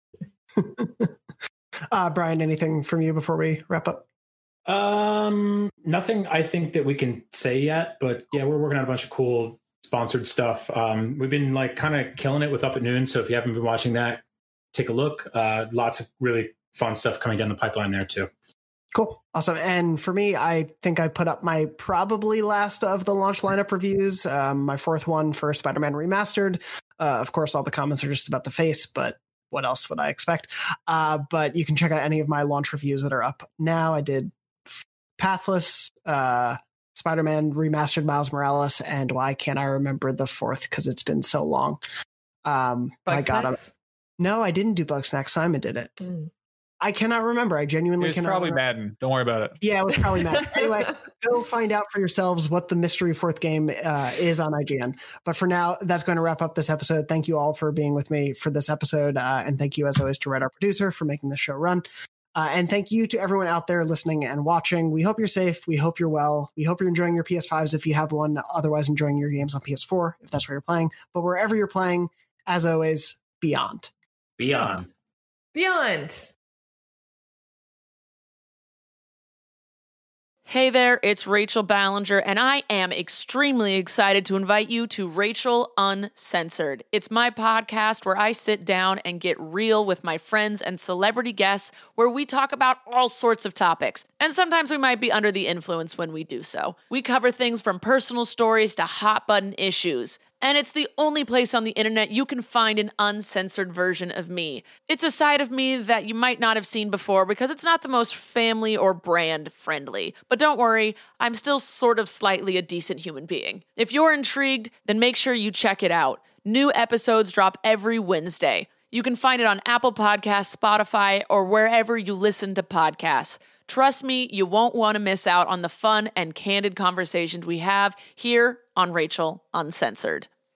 uh, Brian, anything from you before we wrap up? Um, nothing I think that we can say yet, but yeah, we're working on a bunch of cool sponsored stuff. Um, we've been like kind of killing it with Up at Noon. So if you haven't been watching that, take a look. Uh, lots of really fun stuff coming down the pipeline there too. Cool. Awesome. And for me, I think I put up my probably last of the launch lineup reviews, um, my fourth one for Spider-Man Remastered. Uh, of course, all the comments are just about the face, but what else would I expect? Uh, but you can check out any of my launch reviews that are up now. I did Pathless, uh, Spider-Man Remastered, Miles Morales, and why can't I remember the fourth because it's been so long. Um, I got him. No, I didn't do Bugsnax. Simon did it. Mm. I cannot remember. I genuinely it was cannot probably remember. Madden. Don't worry about it. Yeah, it was probably Madden. Anyway, go find out for yourselves what the mystery fourth game uh, is on I G N. But for now, that's going to wrap up this episode. Thank you all for being with me for this episode. Uh, and thank you, as always, to Red, our producer, for making this show run. Uh, and thank you to everyone out there listening and watching. We hope you're safe. We hope you're well. We hope you're enjoying your P S fives if you have one. Otherwise, enjoying your games on P S four if that's where you're playing. But wherever you're playing, as always, beyond. Beyond. Beyond. Hey there, it's Rachel Ballinger, and I am extremely excited to invite you to Rachel Uncensored. It's my podcast where I sit down and get real with my friends and celebrity guests, where we talk about all sorts of topics. And sometimes we might be under the influence when we do so. We cover things from personal stories to hot button issues. And it's the only place on the internet you can find an uncensored version of me. It's a side of me that you might not have seen before because it's not the most family or brand friendly. But don't worry, I'm still sort of slightly a decent human being. If you're intrigued, then make sure you check it out. New episodes drop every Wednesday. You can find it on Apple Podcasts, Spotify, or wherever you listen to podcasts. Trust me, you won't want to miss out on the fun and candid conversations we have here on Rachel Uncensored.